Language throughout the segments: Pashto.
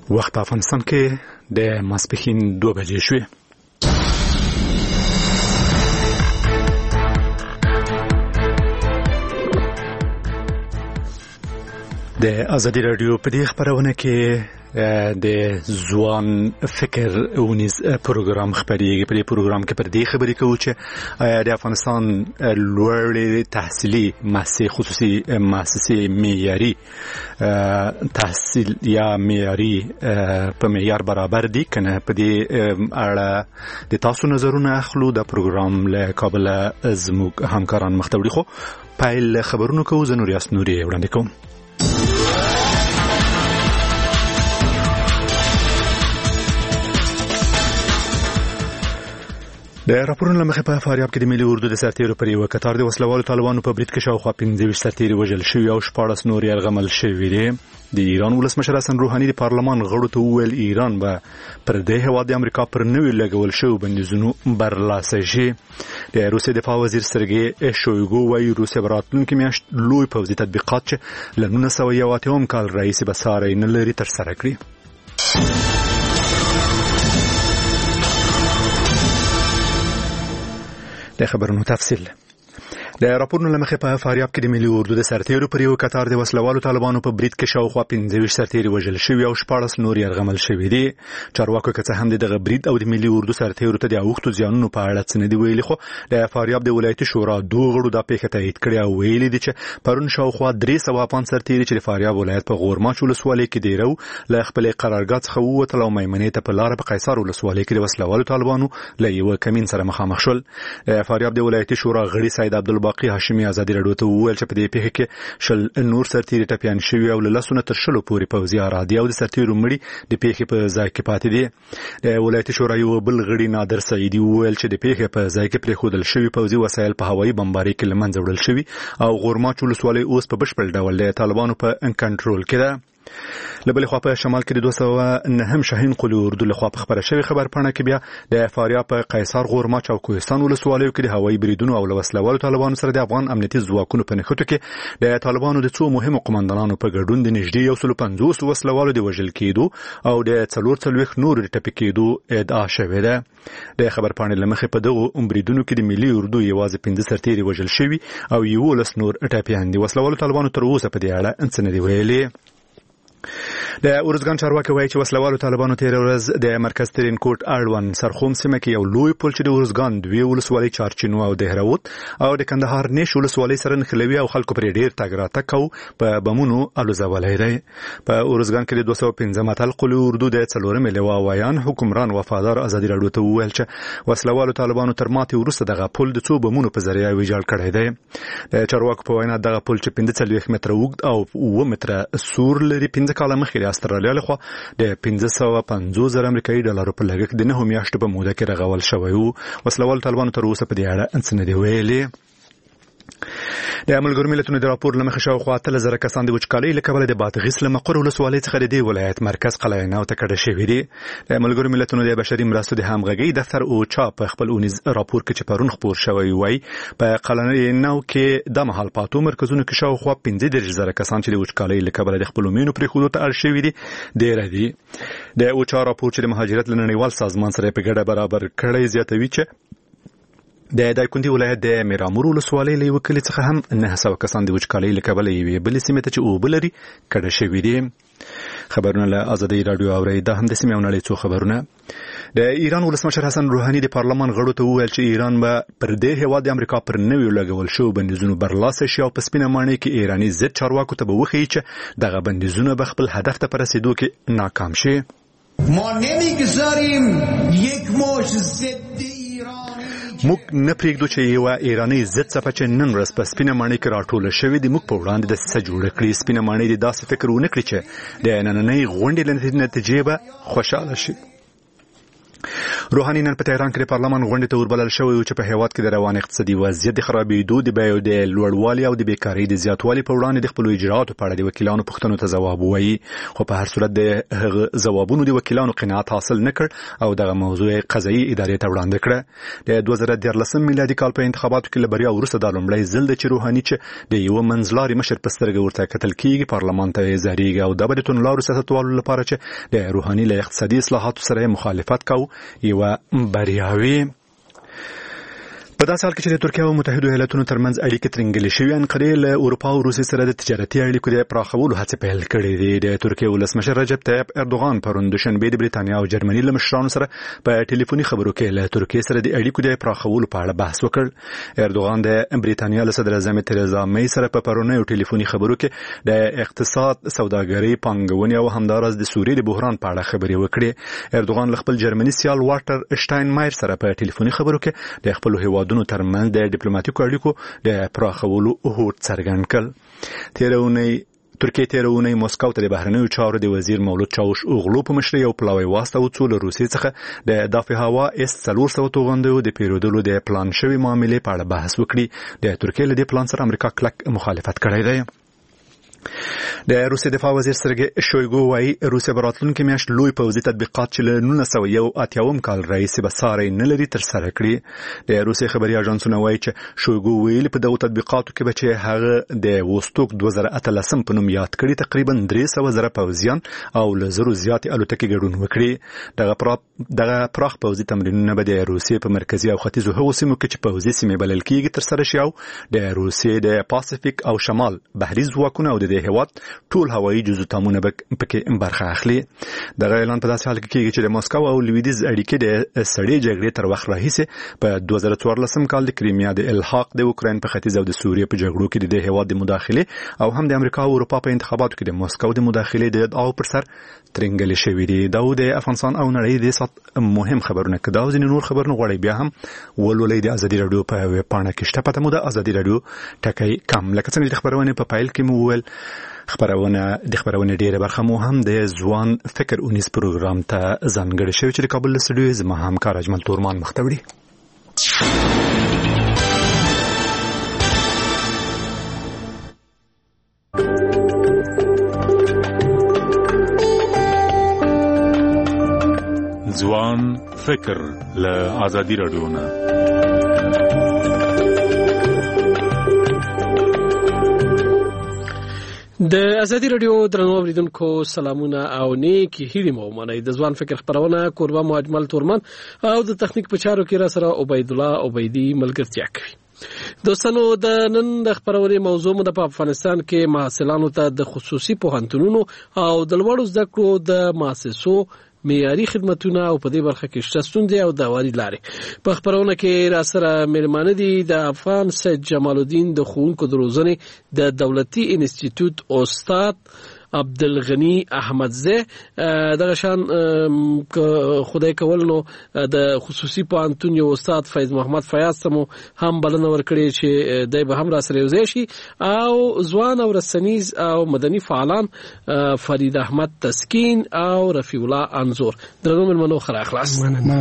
وخت په افغانستان کې د ماسپښین 2 بجې شوې. د ازادي رادیو په دې خبرونه کې د ځوان فکر اونیز پروګرام خبرېږي. په دې پروګرام کې پر دې خبرې کوو چې د افغانستان لوړې تحصیلي مؤسسې خصوصي مؤسسې معیاري تحصیل یا معیاري په معیار برابر دي کنه. په دې اړه د تاسو نظرونه اخلو. د پروګرام له کابل زموږ همکاران مختوړي خو پایل خبرونو کوو. زه نوریاس نوري وړاندې کوم. د راپورونو لمخې په فاریاب کې د ملي اردو د سرتیرو پر یو کتار د وسلوالو طالبانو په برید کې شاوخوا 15 سرتیري وژل شوي او 14 نور یرغمل شوي دي. د ایران ولسمشر حسن روحاني د پارلمان غړو ته وویل ایران به پر دې هېواد د امریکا پر نوي لګول شوي بندیزونو برلاسه شي. د روسیې دفاع وزیر سرګي شویګو وايي روسیه به راتلونکې میاشت لوی پوځي تطبیقات چې له 1981 کال راهیسې به ساری نه لري ترسره کړي. د خبرونو تفصیل. د راپورونو لمخې په فاریاب کې د ملي اردو د سرتیرو پر یو کتار د وسلوالو طالبانو په برید کې شاوخوا 15 سرتیري وژل شوي او 14 نور یرغمل شوي دي. چارواکو که څه هم دغه برید او د ملي اردو سرتیرو ته د اوښتو زیانونو په اړه څه نه دي ویلي، خو د فاریاب د ولایتي شورا 2 غړو دا پیښه تایید کړې او ویلي دي چې پرون شاوخوا 300 سرتیري چې د فاریاب ولایت په غورماچ ولسوالۍ کې دیرو له خپلې قرارګاه څخه ووتل او میمنې ته په لار په قیصر ولسوالۍ کې د وسلوالو طالبانو له یو کمین سره مخامخ شول. د فاریاب د ولایتي شورا غړي سید عبدالباقی هاشمي ازادي رادیو ته وویل چې په دې پیښه کې شل نور سرتیري ټپیان شوي او له لسونه تر شلو پورې پوځي ارادي او د سرتیرو مړي د پیښې په ځای کې پاتې دي. د ولایتي شورا یو بل غړي نادر سعیدي وویل چې د پیښې په ځای کې پرېښودل شوي پوځي وسایل په هوایي بمبارۍ کې له منځه وړل شوي او غورماچ ولسوالۍ اوس په بشپړ ډول د طالبانو په کنټرول کې ده. لبل خو په شمال کې د 209 شاهین قلی اردو له خوا په خبره شوی خبر پاڼه کې بیا د فاریاب په قیصر غورماچ او کوهستان ولسوالیو کې د هوایي بریدونو او وسلوالو طالبانو سره د افغان امنیتي ځواکونو په نښتو کې د طالبانو د څو مهمو قومندانانو په ګډون د نږدې 150 وسلوالو د وژل کېدو او د 44 نور د ټپي کېدو ادعا شوې ده. د خبر پاڼې لمخې په دغه بریدونو کې د ملي اردو یوازې 15 سرتیري وژل شوي او 11 نور ټپیان دي. وسلوالو طالبانو تر اوسه په دې اړه څه نه دي ویلي. د ارزګان چارواکي وایي چې وسلوالو طالبانو تیر ورځ د مرکز ترین کوټ اړوند سرخوم سیمه کې یو لوی پل چې د ارزګان دوی ولسوالۍ چارچینو او دهراوت او د کندهار نیش ولسوالۍ سره نښلوي او خلکو پرې ډیر تګ راتګ کوي په بمونو الوزولای دی. په ارزګان کې د 215 متل قلی اردو د 4 لوا وایان حکمران وفادار ازادي رادیو ته وویل چې وسلوالو طالبانو تر ماتې وروسته دغه پل د څو بمونو په ذریعه ویجاړ کړی دی. د چارواکو په وینا دغه پل چې 45 متره اوږد او 9 متره سور لري 15 کاله مخکې د استرالیا لخوا د 550,000 امریکایي ډالرو په لګښت د 9 میاشتو په موده کې رغول شوی وو. وسلوال طالبانو تر اوسه په دې اړه څه نه دی ویلي. د ملګرو ملتونو د راپور لمخې شاوخوا 3000 کسان د وچکالۍ له کبله د بادغیس له مقر ولسوالۍ څخه د دې ولایت مرکز قلعه نو ته کډه شوي دي. د ملګرو ملتونو د بشري مرستو د همغږۍ دفتر اوچا په خپل اونیز راپور کې چې پرون خپور شوی وای په قلعه نو کې د محل پاتو مرکزونو کې شاوخوا 15,000 کسان چې د وچکالۍ له کبله د خپل مینو پرېښودو ته اړ شوي دي ډېر دي. د اوچا راپور چې د مهاجرت له نړیوال سازمان سره په ګډه برابر کړی زیاتوي چې د دایکنډي ولایت د میرامور ولسوالۍ له یو کلي څخه هم 900 کسان د وچکالۍ له کبله یوې بلې سیمې ته چې اوبه لري کډه شوي دي. خبرونه له ازادي رادیو اورئ. دا هم د سیمې او نړۍ څو خبرونه. د ایران ولسمشر حسن روحاني د پارلمان غړو ته وویل چې ایران به پر دې هېواد د امریکا پر نوي لګول شوو بندیزونو برلاسه شي او په سپینه ماڼۍ کې ایراني ضد چارواکو ته به وښیي چې دغه بندیزونه به خپل هدف ته په رسېدو کې ناکام شي. ما نمیگذاریم یک موج ضد موږ نه پرېږدو چې یو ایراني ضد څپه چې نن ورځ په سپینه ماڼۍ کې راټوله شوې د موږ په وړاندې دسیسه جوړه کړي. سپینه ماڼۍ د داسې فکر ونه کړي چې د نننۍ غونډې له نتیجې به خوشحاله شي. روحاني نن په تهران کې د پارلمان غونډې ته وربلل شوی چې په هیواد کې د روان اقتصادي وضعیت د خرابېدو د بیو د لوړوالي او د بیکارۍ د زیاتوالي په وړاندې د خپلو اجرااتو په اړه د وکیلانو پوښتنو ته ځواب ووایي، خو په هر صورت د هغه ځوابونو د وکیلانو قناعت حاصل نه کړ او دغه موضوع قضایي ادارې ته وړاندې کړه. د 2014 میلادي کال په انتخاباتو کې له بریا وروسته دا لومړی ځل دی چې روحاني چې د یوه منځلاري مشر په سترګه ورته کتل کېږي پارلمان ته ځارېږي او دا به د توندلارو سیاستوالو لپاره چې د روحاني له اقتصادي اصلاحاتو سره مخالفت کوي یوه بریاوي. په داسې حال کې چې د ترکیه او متحده ایالاتونو ترمنځ اړیکې ترنګلې شوې، انقرې له اروپا او روسیې سره د تجارتي اړیکو د پراخولو هڅې پیل کړې دي. د ترکیې ولسمشر رجب طیب اردوغان پرون دوشنبه د بریتانیا او جرمني له مشرانو سره په ټلیفوني خبرو کې له ترکیې سره د اړیکو د پراخولو په اړه بحث وکړ. اردوغان د بریتانیا له صدر اعظم تریزا مې سره په پرونیو ټلیفوني خبرو کې د اقتصاد، سوداګرۍ، پانګونې او همدارس د سوریې د بحران په اړه خبرې وکړې. اردوغان له خپل جرمني سیال واټر شټاینمایر سره په ټلیفوني خبرو کې د خپل هیوادونو ترمنځ د ډیپلوماټیکو اړیکو د پراخولو هوډ څرګند کړ. ترکیه تیر اونۍ مسکو ته د بهرنیو چارو د وزیر مولود چاوش اوغلو په مشرۍ یو پلاوی واستاوه څو له روسیې څخه د دافع هوا S-400 توغندیو د پیرودلو د پلان شوی معاملې په اړه بحث وکړي. د ترکیې له دې پلان سره امریکا کلک مخالفت کړی دی. د روسیې دفاع وزیر سرګی شویګو وايي روسیه براتلونکو میاشت لوی پوځي تطبیقات چې له 1981 کال راهیسې به ساری نه لري تر سره کړي. د روسیې خبري اژانسونه وايي چې شویګو ویلي په دغه تطبیقاتو کې به چې هغه د وستوک 2013 په نوم یاد کړي تقریبا 300 زره پوځیان او له زرو زیات الوتکې ګډون وکړي. دغه پراخ پوځي تمرینونه به د روسیې په مرکزي او ختیځو هغو سیمو کې چې پوځي سیمې بلل کېږي تر سره شي او د روسیې د پاسفیک او شمال بحري ځواکونه او د هیواد ټول هوایي جزوتامونه پکې برخه اخلي. دغه اعلان په داسې حال کې کېږي چې د مسکو او لویدیز اړیکې د سړې جګړې تر وخت راهیسې په 2014 کال د کریمیا د الحاق د اوکراین په ختیځ او د سوریې په جګړو کې د هیواد د مداخله او هم د امریکا او اروپا په انتخاباتو کې د مسکو د مداخله د ادعاو پر سر ترنګلې شوې دي. دا د افغانستان او نړۍ د سات مهم خبرونه کده او ځینې نور خبرونه غواړي بیا هم ولولې د ازادي رادیو په ویب پاڼه کې شته. پته مو د ازادي رادیو ټکی کم لکه څنګه د خبرونه په فایل کې مو ول خبرونه ډیره برخه مو هم د ځوان فکر اونیس پروګرام ته ځانګړی شوی چې د کابل استودیو زما همکار اجمل تورمان مختوری. ځوان فکر له ازادي رادیو نه د ازادي رادیو درنو اوریدونکو سلامونه او نیکی هیلې مو منئ. د ځوان فکر خبرونه کوربه مو اجمل تورمان او د تخنیک په چارو کې را سره عبید الله عبیدی ملګرتیا کوي. دوستانو د نن د خبرونې موضوع مو د افغانستان کې محصلانو ته د خصوصي پوهنتونونو او د لوړو زده کړو د مؤسسو معیاري خدمتونه او په دې برخه کې شته ستونزې او داوري لارې. په خبرونه کې را سره مېلمانه دي د افغان سید جمال الدین د ښوونکو د روزنې د دولتي انسټیټیوټ استاد عبدالغنی احمدزی. دغه شان خدای کول نو د خصوصي پوهنتون یو استاد فیض محمد فیاض ته هم بلنه ورکړي چې دای به هم را سره یوځای شي او ځوان او رسنیز او مدني فعالان فرید احمد تسکین او رفیع الله انزور. درنو ملمنو خره اخلاص.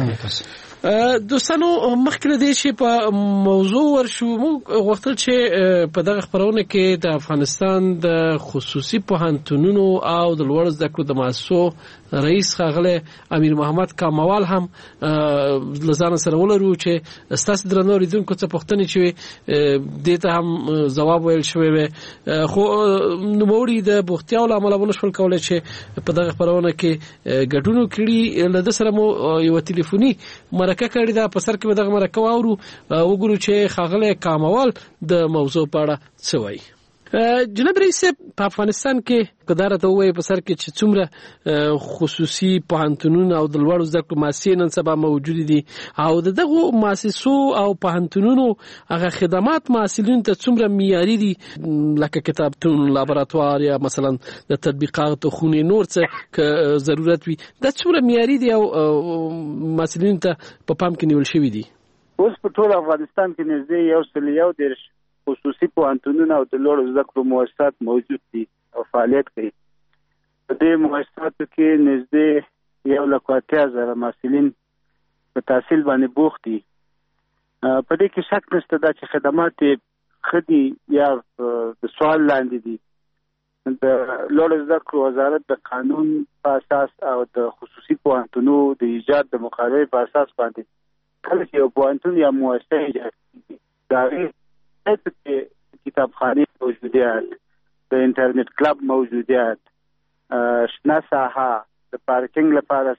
دوستانو مخکې دې چې په موضوع ورشو موږ غوښتل چې په دغه خبرونه کې د افغانستان د خصوصي پوهنتونونو او د لوړ زده کړو د مؤسسو رئیس ښاغلی امیر محمد کاموال هم لزان سره ولرو چې ستاسو درنو اوریدونکو څه پوښتنې چې دې ته هم ځواب ویل شوی وي، خو نوموړي د بوختیاو له امله ونشول کولی چې په دغه خبرونه کې ګډون وکړي. له ده سره مو یو ټلیفوني مرکه کړې ده، په سر کې به دغه مرکه واورو، وګورو چې ښاغلی کاموال د موضوع په اړه څه وایي. جناب رئیس په افغانستان کې قدرت وایي په سر کې چې څومره خصوصي پوهنتونونه او د لوړو زده کړو مؤسسې نن سبا موجود دي او دغه مؤسسو او پوهنتونونو هغه خدمات محصلینو ته څومره معیاري دي، لکه کتابتون، لابراتوار یا مثلا د تطبیقاتو خونې نور څه ضرورت وي، دا څومره معیاري دي او محصلینو ته په پام کې نیول شوي دي؟ اوس په ټول افغانستان کې نږدې 1.1 خصوصي پوهنتونونه او د لوړو زده کړو مؤسسات موجود دي او فعالیت کوي. په دې مؤسساتو کې نږدې 1,80,000 محصلین په تحصیل باندې بوخت دي. په دې کې شک نشته دا چې خدمات خدي یا د سوال لاندې دي. د لوړ زده کړو وزارت د قانون په اساس او د خصوصي پوهنتونونو د ایجاد د مقررې په اساس باندې کله چې یو پوهنتون یا مؤسسه ایجاد کیږي دا غیر کتابخانه موجودیت، د انټرنیټ کلب موجودیت، شنه ساحه، د پارکینګ لپاره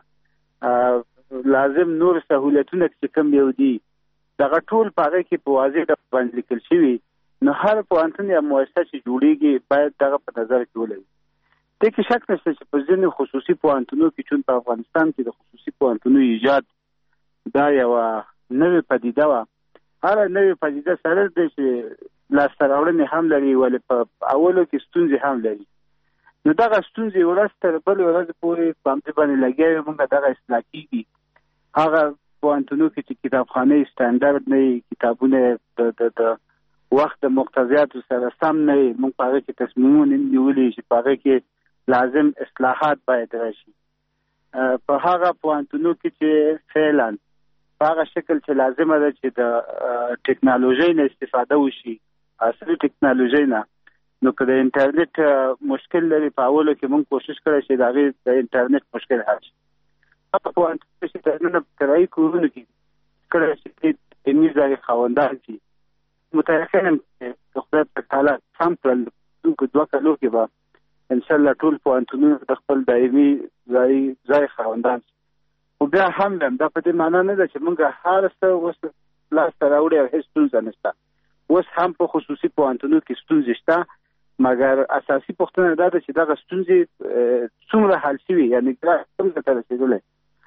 ساحه، لازم نور سہولتونه چې کوم یو دي دغه ټول په هغه کې په واضح ډول باندې لیکل شوي. نو هر پوهنتون یا مؤسسه چې جوړیږي باید دغه په نظر کې ولري. دې کې شک نشته چې په ځینې خصوصي پوهنتونونو کې چون په افغانستان کې د خصوصي پوهنتونونو ایجاد دا یوه نوې پدیده وه. هره نوې پدیده سره دی چې لاسته راوړنې هم لري ولې په اولو کې ستونزې هم لري. نو دغه ستونزې ورځ تر بلې ورځې پورې په همدې باندې لګیا وي موږ دغه اصلاح کېږي. هغه پوهنتونونو کې چې کتابخانې سټنډرډ نه وي، کتابونه د وخت د مقتضیاتو سره سم نه وي، موږ په هغه کې تصمیمونه نیولي چې په هغه کې لازم اصلاحات باید راشي. په هغه پوهنتونونو کې چې فعلا په هغه شکل چې لازمه ده چې د ټکنالوژۍ نه استفاده وشي، عصري ټکنالوژۍ نه، نو که د انټرنیټ مشکل لري په اولو کې موږ کوشش کړی چې د هغې د انټرنیټ مشکل حل شي. په پوهنتون چې دننه په کرایي کورونو کې کړی چې علمي ځای خاوندان شي، متیقن چې د خدای په تعالی سم کړل دونکو 2 کالو کې به انشاءالله ټول پوهنتونونه د خپل دایمي ځای خاوندان شي. خو بیا هم دا په دې معنا نه ده چې موږ هر څه اوس لاسته راوړي او هېڅ ستونزه نشته. اوس هم په خصوصي پوهنتونونو کې ستونزې شته، مګر اساسي پوښتنه دا ده چې دغه ستونزې څومره حل شوي، یعنې څومره ته رسېدلی.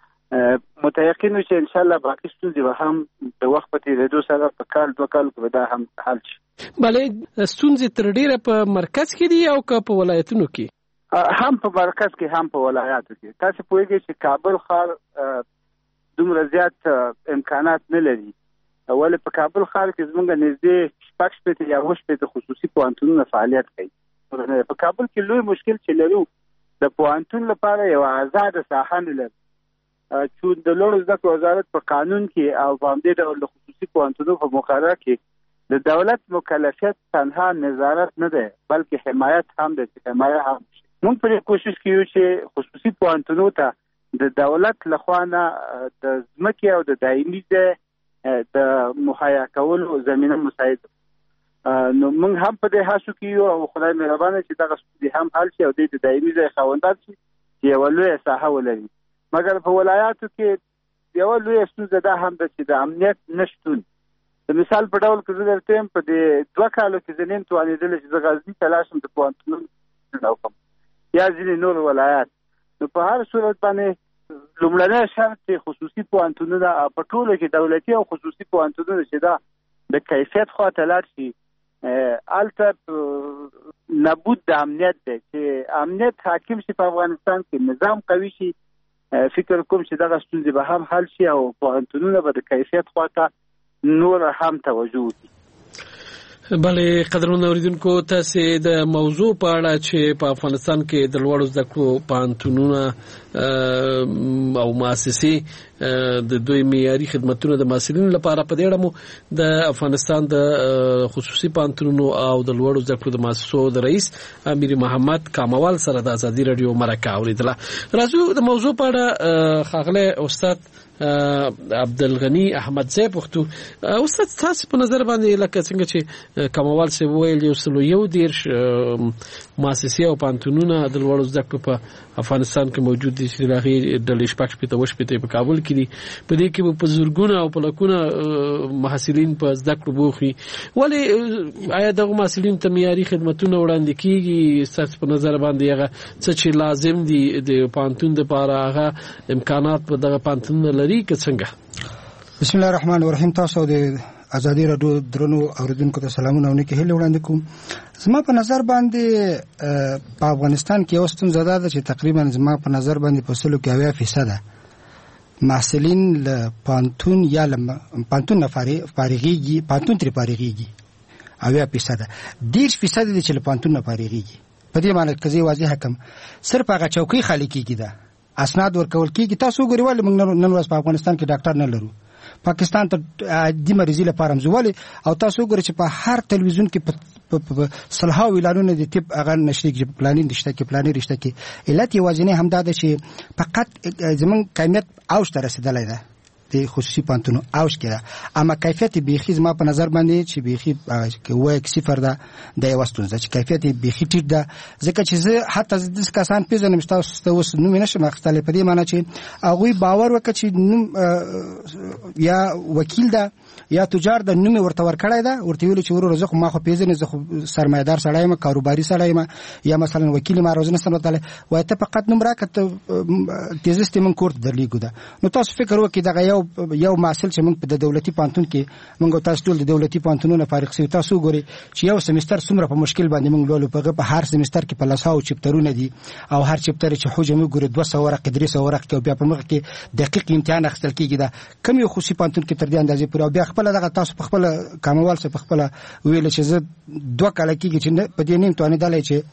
متیقن یو چې انشاءالله باقي ستونزې به هم د وخت په تېرېدو سره په کال 2 کالو کې به دا هم حل شي. بلې ستونزې تر ډېره په مرکز کې دي او که په ولایتونو کې؟ هم په مرکز کې هم په ولایاتو کې. تاسو پوهېږئ چې کابل ښار دومره زیات امکانات نه لري، ولې په کابل ښار کې زموږ نږدې 6 یا 7 خصوصي پوهنتونونه فعالیت کوي. په کابل کې لوی مشکل چې لرو د پوهنتون لپاره یو آزاده ساحه نه لري. چې د لوړو زده کړو وزارت په قانون کې او په همدې ډول د خصوصي پوهنتونونو په مقرره کې د دولت مکلفیت تنها نظارت نه دی بلکې حمایت هم دی چې حمایه هم شي. موږ په کوشش کوو چې خصوصي پوهنتونونو ته د دولت لخوا نه د ځمکې او د دایمي ځای د مهیا کولو زمینه مساعد. نو موږ هم په دې هڅو کې یو او خدای مهربانه چې دغه ستونزې هم حل شي او د دایمي ځای خاوندان شي چې یوه لویه ساحه ولري. مګر په ولایاتو کې یوه لویه ستونزه دا هم ده چې د امنیت نشتون. د مثال په ډول که زه درته یم په دې 2 کالو کې زه نیم توانېدلی چې زه غزني ته لاړ شم د پوهنتونونو وکړم یا ځینې نور ولایات. نو په هر صورت باندې لومړنی شرط چې خصوصي پوهنتونونه په ټولو کې دولتي او خصوصي پوهنتونونه چې دا د کیفیت خواته لاړ شي، هلته نبود د امنیت دی. چې امنیت حاکم شي په افغانستان کې، نظام قوي شي، فکر کوم چې دغه ستونزې به هم حل شي او پوهنتونونه به د کیفیت خواته نور هم توجه وکړي. بلې قدرمنو اوریدونکو، تاسې د موضوع په اړه چې په افغانستان کې د لوړو زده کړو پوهنتونونه او مؤسسې د دوی معیاري خدمتونو د محصلینو لپاره په دې اړه مو د افغانستان د خصوصي پوهنتونونو او د لوړو زده کړو د مؤسسو د رئیس امیر محمد کاموال سره د ازادي رادیو مرکه اوریدله. راځو د موضوع په اړه ښاغلی استاد عبدالغني احمدزی پښتو. استاد تاسو په نظر باندې لکه څنګه چې کاموال صاحب ویل 111 مؤسسې او پوهنتونونه د لوړو زده کړو په افغانستان کې موجود دي چې د هغې ډلې 6 په کابل کې دي. په دې کې به په زرګونه او په لکونه محصلین په زده کړو بوخ وي. ولې آیا دغه محصلینو ته معیاري خدمتونه وړاندې کېږي؟ ستاسو په نظر باندې هغه څه چې لازم دي د پوهنتون دپاره هغه امکانات په دغه پوهنتونونه لري که څنګه؟ بسم الله الرحمن الرحیم. تاسو د ازادي رادیو درنو اوریدونکو ته سلامونه او نیکې هیلې وړاندې کوم. زما په نظر باندې په افغانستان کې یو ستونزه ده چې تقریبا زما په نظر باندې په 80% محصلین له پوهنتون یا له پوهنتون نه فارغېږي، پوهنتون ترې فارغېږي. 80% 10% دي چې له پوهنتون نه فارغېږي. په دې معنی که زه واضح کړم صرف هغه چوکۍ خالي کېږي ده اسناد ورکول کیږي. تاسو ګورئ ولې موږ نن ورځ په افغانستان کې ډاکټر نه لرو، پاکستان ته د مریضي لپاره مزولي، او تاسو ګورئ چې په هر تلویزیون کې په صلاحو اعلانونه دي طب هغه نشته کې پلانین رشته کې پلانین رشته کې. علت یوازینی همدا ده چې فقط زمون کمیت اوج ته رسیدلای ده د خصوصي پانتونو اوج کې ده، اما کیفیت بیخي زما په نظر باندې چې بیخي وای صفر ده د یو ستونزه چې کیفیت بیخي ټیټ ده. ځکه چې زه حتی د کسان پیژنم چې تاسو ته اوس نوم نشم اخیستلی په دې معنی چې هغوی باور وکړي چې نوم یا وکیل ده یا تجار د نوم ورته ورکړای ده، ورته ویل چې ورور زه خو ما خو پیژنې، زه خو سرمایدار سړی یم، کاروباري سړی یم، یا مثلا وکیل ما روزنه سمتاله وای ته فقط نوم راکړه تیزست من کورت درلیګو ده. نو تاسو فکر وکړئ دغه یو محصل چې موږ په دولتي پانتون کې موږ تاسو ټول د دولتي پانتونونو فارغ شوي، تاسو ګورئ چې یو سمستر څومره په مشکل باندې موږ لولو، په هر سمستر کې په 100 چپټرونه دي، او هر چپټر چې حجم ګورئ 200 ورقه 300 ورقه کې، بیا په مخ کې دقیق امتحان اخیستل کیږي. دا کم یو خصوصي پانتون کې تر دې اندازې پورې، او بیا خپل دغه تاسو په خپل کاموال څخه په خپل ویل چې زه 2 کال کېږي چې په دې نیم توانې دلای چې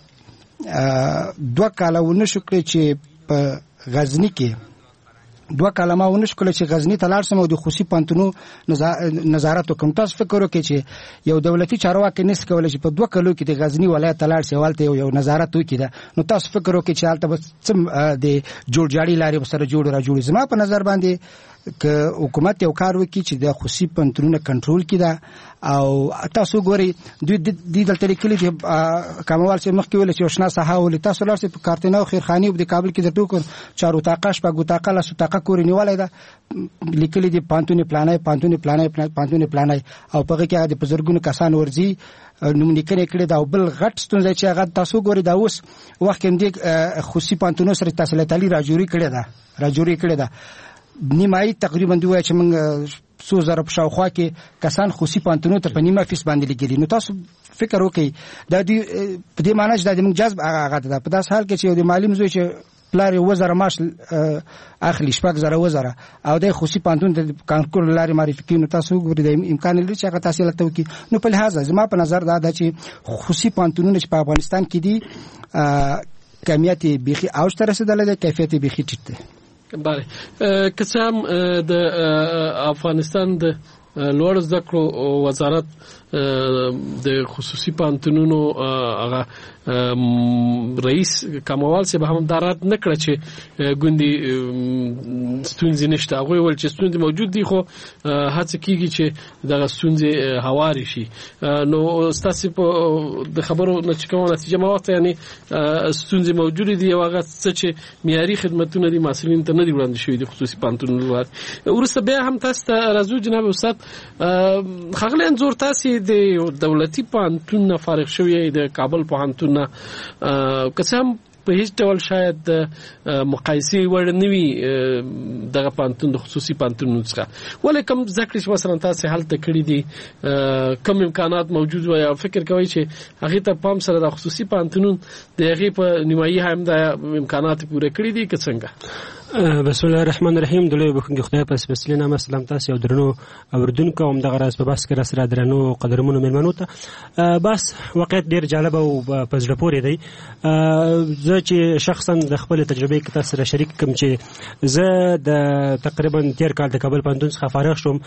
2 کال ونه شو کړی چې په غزنی کې 2 کال ما ونه شو کړی چې غزنی ته لاړ سم او د خصوصي پانتونو نظارت وکم. تاسو فکر وکړئ چې یو دولتي چارواکي نس کولای چې په 2 کالو کې د غزنی ولایت لاړ شي والته یو نظارت وکړي ده. نو تاسو فکر وکړئ چې حالت به څم د جوړ جاړي لاري سره جوړ را جوړي. زما په نظر باندې که حکومت یو کار وکړي چې د خصوصي پانتونونو کنټرول کړي ده، او تاسو ګورئ دوی د دلته لیکلي چې کاموال چې مخکې ویل چې وشنا ساحه ولې تاسو لارسي په کارتنه او خیرخاني په کابل کې د ټوکر چارو تاقاش په ګوتاقه لا سوتاقه کور نیولای ده، لیکلي دي پانتوني پلانای او په هغه کې د بزرګونو کسان ورزي نوم لیکنه کړي دا بل غټ ستونزه چې هغه تاسو ګورئ دا اوس وخت کې خصوصي پانتونو سره تحصیلات علی راجوري کړي ده نیمایي تقریبا دوی چې موږ 100,000 په شاوخوا کې کسان خصوصي پانتونو ته په نیمه فیس باندې لګیلي. نو تاسو فکر وکړئ دا دی په دې معنی چې د موږ جذب هغه ده په داس حال کې چې یو د مالی مزوي چې پلار 1000 معاش اخلي 1000 او د خصوصي پانتون د کانکور لاري معرفي کینو، تاسو ګورئ د امکان لري چې هغه تحصیل ته وکړي. نو په لحاظ زما په نظر دا ده چې خصوصي پانتونونه چې په افغانستان کې دي کمیت بیخي اوج ته رسیدلې ده، کیفیت بیخي ټیټ ده. بله که څه هم د افغانستان د لوړ زده کړو وزارت د خصوصي پانتونونو هغه رئیس کموال صاحب هم دارات نکړه چې ګوندي ستونزې نشته. هغه ول چې ستونزې موجود دي خو هڅه کیږي چې دغه ستونزې هواري شي. نو تاسو په د خبرو نتیجه نتیجه ماوته یعنی ستونزې موجود دي او هغه څه چې معیاري خدماتونه دي مسؤلین ته نه دی وړاندې شوی د خصوصي پانتونونو لپاره. ورسته بیا هم تاسو ته راځو جناب استاد خغلی انزور تاسو د دولتي پانتون فارغ شوی د کابل پوهنتون قسم په هیڅ ډول شاید مقایسه وړ نوي دغه پانتون د خصوصي پانتون څخه ولیکم ذکر چې مثلا تاسو حالت کړی دي کم امکانات موجود و یا فکر کوي چې هغه ته پام سره د خصوصي پانتون د هغه په نیمایي هم د امکانات پوره کړی دي که څنګه؟ بسم الله الرحمن الرحیم. دلوي بخښنې خدای په سپېڅلې نامه سلام تاسو او درنو اوردونکو هم دغه راز په بحث کې سره درنو قدرمنو مېلمنو ته بس واقعیت ډیر جالب او په زړه پورې دی. زه چې شخصا د خپل تجربې کې تاسو سره شریک کوم چې زه د تقریبا 13 کال د کابل پوهنتون څخه فارغ شوم.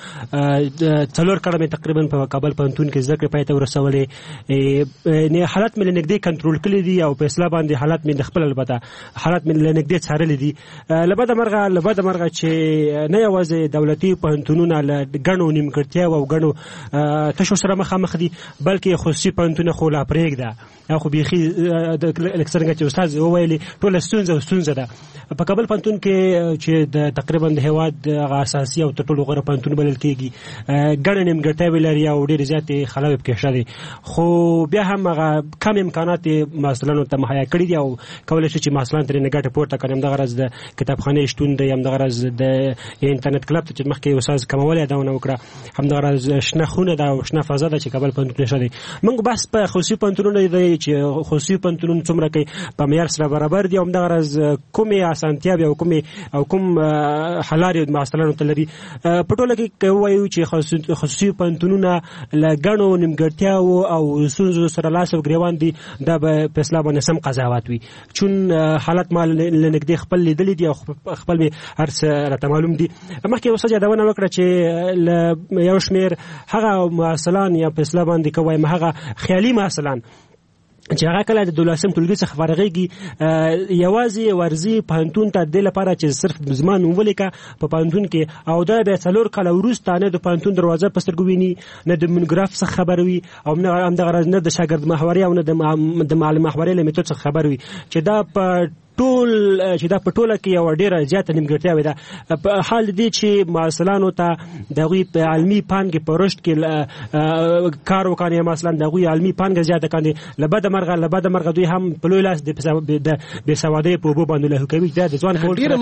4 کال مې تقریبا په کابل پوهنتون کې زده کړې پای ته ورسولې. نه حالت مې نږدې کنټرول کړې دي او په اصطلاح باندې حالت مې د خپل البته حالت مې نږدې څارلې دي. لبد مرغه چې نه یوازې دولتي پوهنتونونه له ګڼو نیمګړتیا او ګڼو تشو سره مخامخ دي بلکې خصوصي پوهنتونونه خو لا پرېږده خو بيخي د څنګه چې استاد وویلي ټول ستونزه ده. په کابل پوهنتون کې چې د تقریبا د هواد اساسي او ټولو غوړ پوهنتون بلل کېږي ګڼ نیمګړتیا لري او ډېر زیاتې خلاوي پکې شته، خو بیا هم هغه کم امکانات مسلانو ته مهیا کړی دي او کولای شي چې مسلان ترې نه ګټه پورته کړي. دغه راز د کتاب کتابخانه شتون د همدغه راز د انټرنیټ کلب ته چې مخکې استاد کمول یادونه وکړه همدغه راز شنه خونه دا او شنه فضا ده چې کابل پوهنتون شته. موږ بس په خصوصي پوهنتونونو دی چې خصوصي پوهنتون څومره کوي په معیار سره برابر دي همدغه راز کومې اسانتیاوې او کوم حلارې معاصلانو ته لري. په ټوله کې وایو چې خصوصي پوهنتونونه له ګڼو نیمګړتیاو او ستونزو سره لاس او ګریوان دي دا به په اصطلاح باندې سم قضاوت وي چون حالت ما لنږدې خپل لیدلي دي او خپل مې هر څه راته معلوم دي. مخکې استاد یادونه وکړه چې یو شمېر هغه معاصلان یا په اصطلاح باندې که وایم هغه خیالي معاصلان چې هغه کله د 12 ټولګي څخه فارغېږي یوازې ورځي پوهنتون ته د لپاره چې صرف زمان ولیکه په پوهنتون کې او دا بیا 4 کاله وروسته نه د پوهنتون دروازه په سترګو ویني نه د مونوګراف څخه خبر وي او نه همدغه نه د شاګرد محوري او نه د معلم محوري له میتود څخه خبر وي چې دا په ټوله کې یو ډیره زیاته نیمګړتیا وي. دا په حال دی چې معاصلانو ته دغوی په علمي پانګې په رشد کې کار وکړي یا مثلا دغوی علمي پانګه زیاته کړي لبد مرغه دوی هم په لوی لاس د بې سوادۍ په اوبو باندې له کوي دا د ځوان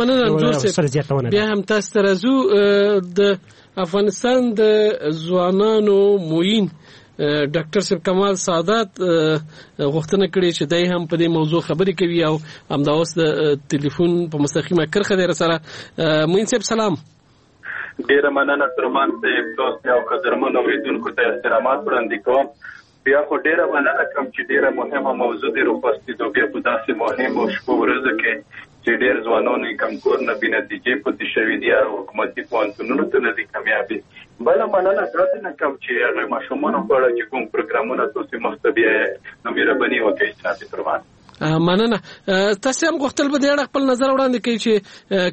کول بیا هم تاسو ته راځو د افغانستان د ځوانانو موین ډاکټر صاحب کمال سعادت غوښتنه کړې چې دای هم په دې موضوع خبرې کوي او همدا اوس د ټلیفون په مستقیمه کرخه در سره. موین صاحب سلام. ډیره مننه ترمان صاحب تاسو او قدرمن اوریدونکو ته احترامات وړاندې کوم. بیا خو ډیره مننه کوم چې ډیره مهمه موضوع دی روپستي دوی په داسې مهمه شپه ورځ کې چې ډیر ځوانانو کمکور نه بي نتیجې پاتې شوي دي او حکومتي پوهنتونونو ته نه دي کامیابي. بل مننه تاسو نه کوم چې هغه ماشومان په اړه چې کوم پروګرامونه تاسو مختبي نو مهرباني وکړئ تاسو پروان. مننه. تاسو هم غوښتل به د اړه خپل نظر وړاندې کړئ چې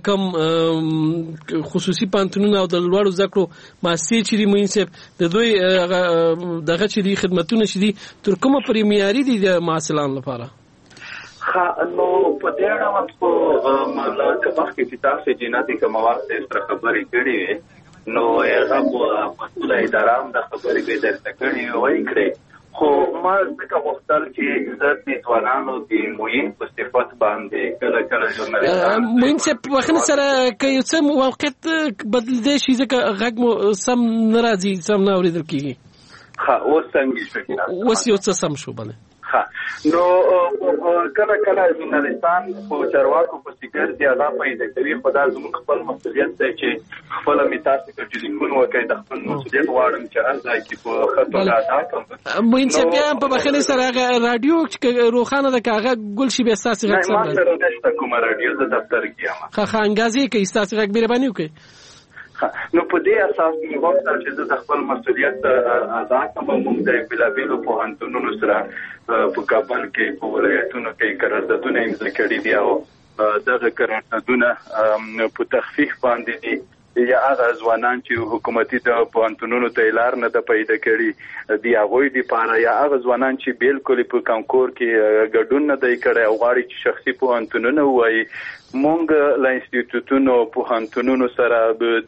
کوم خصوصي پوهنتونونه او د لوړو زده کړو مؤسسې چې دي موین صاحب د دوی دغه چې دي خدمتونه چې دي تر کومه پورې معیاري دي د معاصلانو لپاره؟ نو په دې اړه په مخکې چې تاسو جناتي مواد سره خبرې کړې وي نو هغه په مسؤله اداره هم د خبرې به درته کړې وای کړې خو ما ځکه وختل چې عزت ځوانانو د موین په صفات باندې کله ژورنالیستان موین صاحب وخت سره کوي څه موقت بدل دي شي ځکه غږ مو سم ناراضي سم نه اوریدل کیږي. اوس څنګه شي اوس یو څه سم شو بله. نو کله ژورنالیستان په چارواکو په سیګر دی هغه پیدا کوي خدای زموږ خپل مسؤلیت دی چې خپل میتاسو کې ټلیفون وکړي د خپل مسؤلیت واړم چې راځي چې په خطو ادا کوم. موین صاحب په بخښنې سره رادیو چې روخانه د کاغه ګل شي به اساسي غږ سره ما سره نشته کوم رادیو د دفتر کې ښه انګازي کې اساسي غږ مهرباني وکړئ. نو په دې اساس موږ وکړل چې د خپل مسؤلیت ادا کوم. موږ د بلابلو پوهنتونونو سره په کابل کې په ولایتونو کې قراردادونه امضا کړي دي او دغه قراردادونه په تخفیف باندې دي یا هغه ځوانان چې حکومتي د پوهنتونونو ته لار نه د پیدا کړي دی هغه دی پاره یا هغه ځوانان چې بالکل په کانکور کې ګډون نه دی کړی او غواړي چې شخصي پوهنتونونه وایي مونږ له انسټیټیوټونو پوهنتونونو سره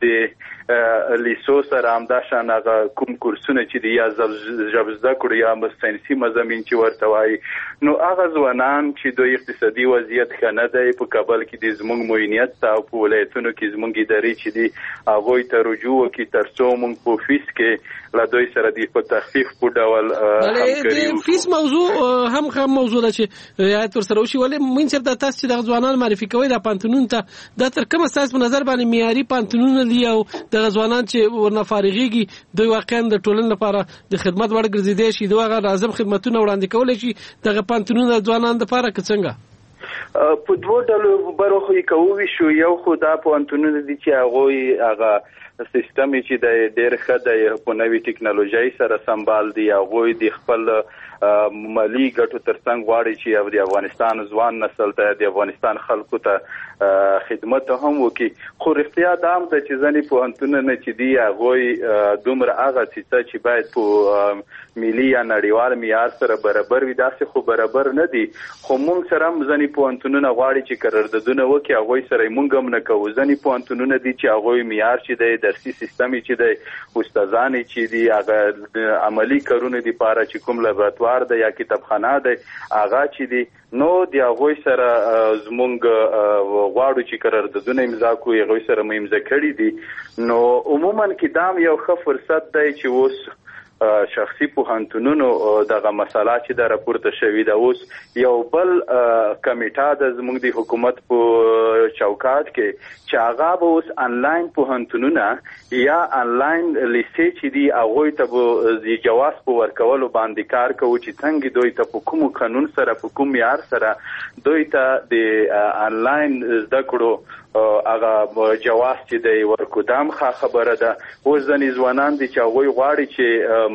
د لیسو سره همدا شان هغه کوم کورسونه چې دی یا زده کړو یا ساینسي مضامین چې ورته وایي نو هغه ځوانان چې د اقتصادي وضعیت ښه نه دی په کابل کې د زموږ معینیت ته او په ولایتونو کې زموږ ادارې چې دی هغوی ته رجوع وکړي تر څو موږ په فیس کې له دوی سره د په تخفیف په ډول همکاري وکړو. فیس موضوع هم موضوع ده چې رعایت ورسره وشي. ولې موږ چې د تاسو د ځوانان معرفي کوي د پانتونون ته دا تر کومه اساس په نظر باندې معیاري پانتونونه دي او د ځوانان چې ورنه فارغيږي دوی واقعا د ټولنې لپاره د خدمت وړ ګرځیدي شي دوی هغه لازم خدمتونه وړاندې کولای شي دغه پانتونونه ځوانان لپاره څنګه په دوه ډولو برخو کې کوي شو. یو خو دا پوهنتونونه دي چې هغه سیستم چې د ډېر ښه د په نوې ټکنالوژي سره سمبال دي هغه د خپل مالی ګټو ترڅنګ غواړي چې د افغانستان ځوان نسل ته د افغانستان خلکو ته خدمت هم وکړي. خو رښتیا دا هم د چې ځنې پوهنتونونه چې دي هغه دومره هغه چې باید په ملي یا نړیوال معیار سره برابر وي داسې خو برابر نه دي. خو موږ سره هم ځنې پوهنتون پوهنتونونه غواړي چې قراردادونه وکړي هغوی سره موږ هم نه کوو. ځینې پوهنتونونه دي چې هغوی معیار چې دی درسي سیستم چې دی استادان چې دي هغه عملي کارونه دي لپاره چې کوم لابراتوار دی یا کتابخانه دی هغه چې دي نو د هغوی سره زموږ غواړو چې قراردادونه امضا کړو هغوی سره مو امضا کړي دي. نو عموما کې دا یو ښه فرصت دی چې اوس شخصي پوهنتونونو دغه مسله چې د راپورته شوې ده اوس یو بل کمیټه د زموږ د حکومت په چوکاټ کې چې هغه به اوس انلاین پوهنتونونه یا انلاین لیسې چې دي هغوی ته به د جواز په ورکولو باندې کار کوو چې څنګه دوی ته په کوم قانون سره په کوم معیار سره دوی ته د انلاین زده کړو هغه جواز چې دی ورکو. دا هم ښه خبره ده. اوس ځینې ځوانان دي چې هغوی غواړي چې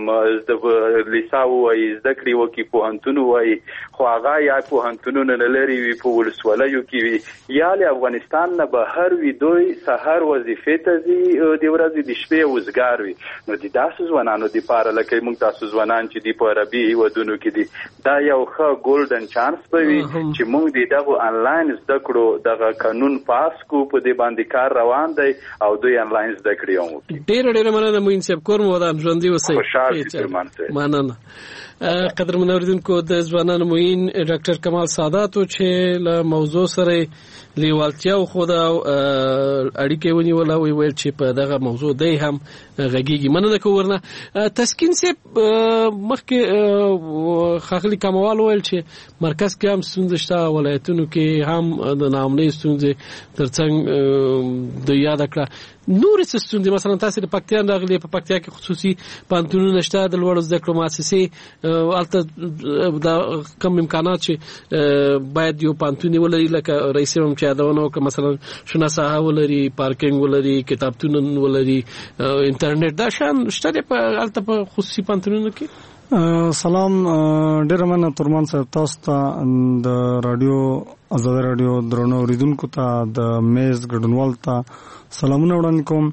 لیسا ووایي زده کړې وکړي پوهنتون ووایي خو هغه یا پوهنتونونه نه لرې وي په ولسوالیو کې وي یا له افغانستان نه بهر وي دوی سهار وظیفې ته ځي د ورځې د شپې وزګار وي. نو د داسې ځوانانو دپاره لکه موږ تاسو ځوانان چې دي په عربي هیوادونو کې دي دا یو ښه ګولډن چانس به وي چې موږ د دغو انلاین زده کړو دغه قانون پاس کو په دې باندې کار روان دی او دوی انلاین زده کړې هم وکړي. ډېره مننه موین صاحب کور مو ودان ژوندي اوسئ. مننه. قدرمن اوریدونکو د ځوانانو موین ډاکټر کمال سادات چې له موضوع سره لیوالتیا خو دا اړیکې ونیول او ویل چې په دغه موضوع دی هم غږیږي. مننه کوورنه تسکین سي مخکې خاخلی کموال ویل چې مرکز کې هم ستونزې شته ولایتونو کې هم د ناامنۍ ستونزې ترڅنګ د یاد کړه نور څه ستونزې مثلا تاسو د پکتیا راغلي په پکتیا کې خصوصي پانتونونه شته د لوړ زده کړو مؤسسې البته دا کم امکانات چې باید یو پانتونی ولري لکه رئیس هم چې یادونه وکړه مثلا شنه ساحه ولري پارکینګ ولري کتابتون ولري انټرنیټ دا شان شته په البته په خصوصي پانتونونو کې. سلام ډیر مننه ترمان صاحب تاسو ته د رادیو آزاد رادیو درنو اوریدونکو ته د میز ګډونوال ته سلامونه وړاندې کوم.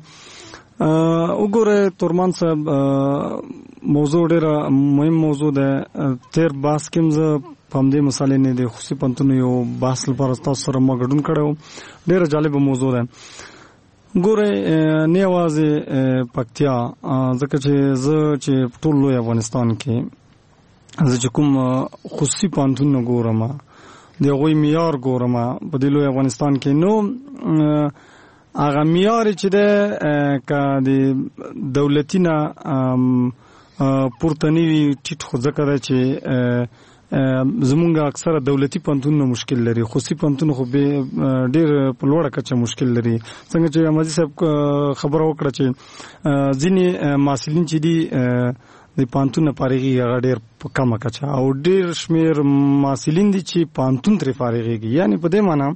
وګوره ترمان صاحب موضوع ډیر مهم موضوع ده. تیر بحث کې زه په دې مسالې نه د خصوصي پانتونو یو بحث لپاره تاسو سره ما ګډون کړو. ډیر جالب موضوع ده. ګوره نه یوازې پکتیا ځکه چې زه چې ټول لوی افغانستان کې زه چې کوم خصوصي پانتونونه ګورم د هغوی معیار ګورم په دې لوی افغانستان کې نو هغه معیار چې ده که د دولتي نه پورته نه وي ټیټ خو ځکه ده چې زمونږ اکثره دولتي پانتونونه مشکل لري خصوصي پانتون خو به ډیر په لوړه کچه مشکل لري. څنګه چې امازي صاحب خبره وکړه چې ځینې محصلین چې دي د پانتون فارغي هغه ډیر په کمه کچه او ډیر شمیر محصلین دي چې پانتون ترې فارغيږي. یعنی په دې معنی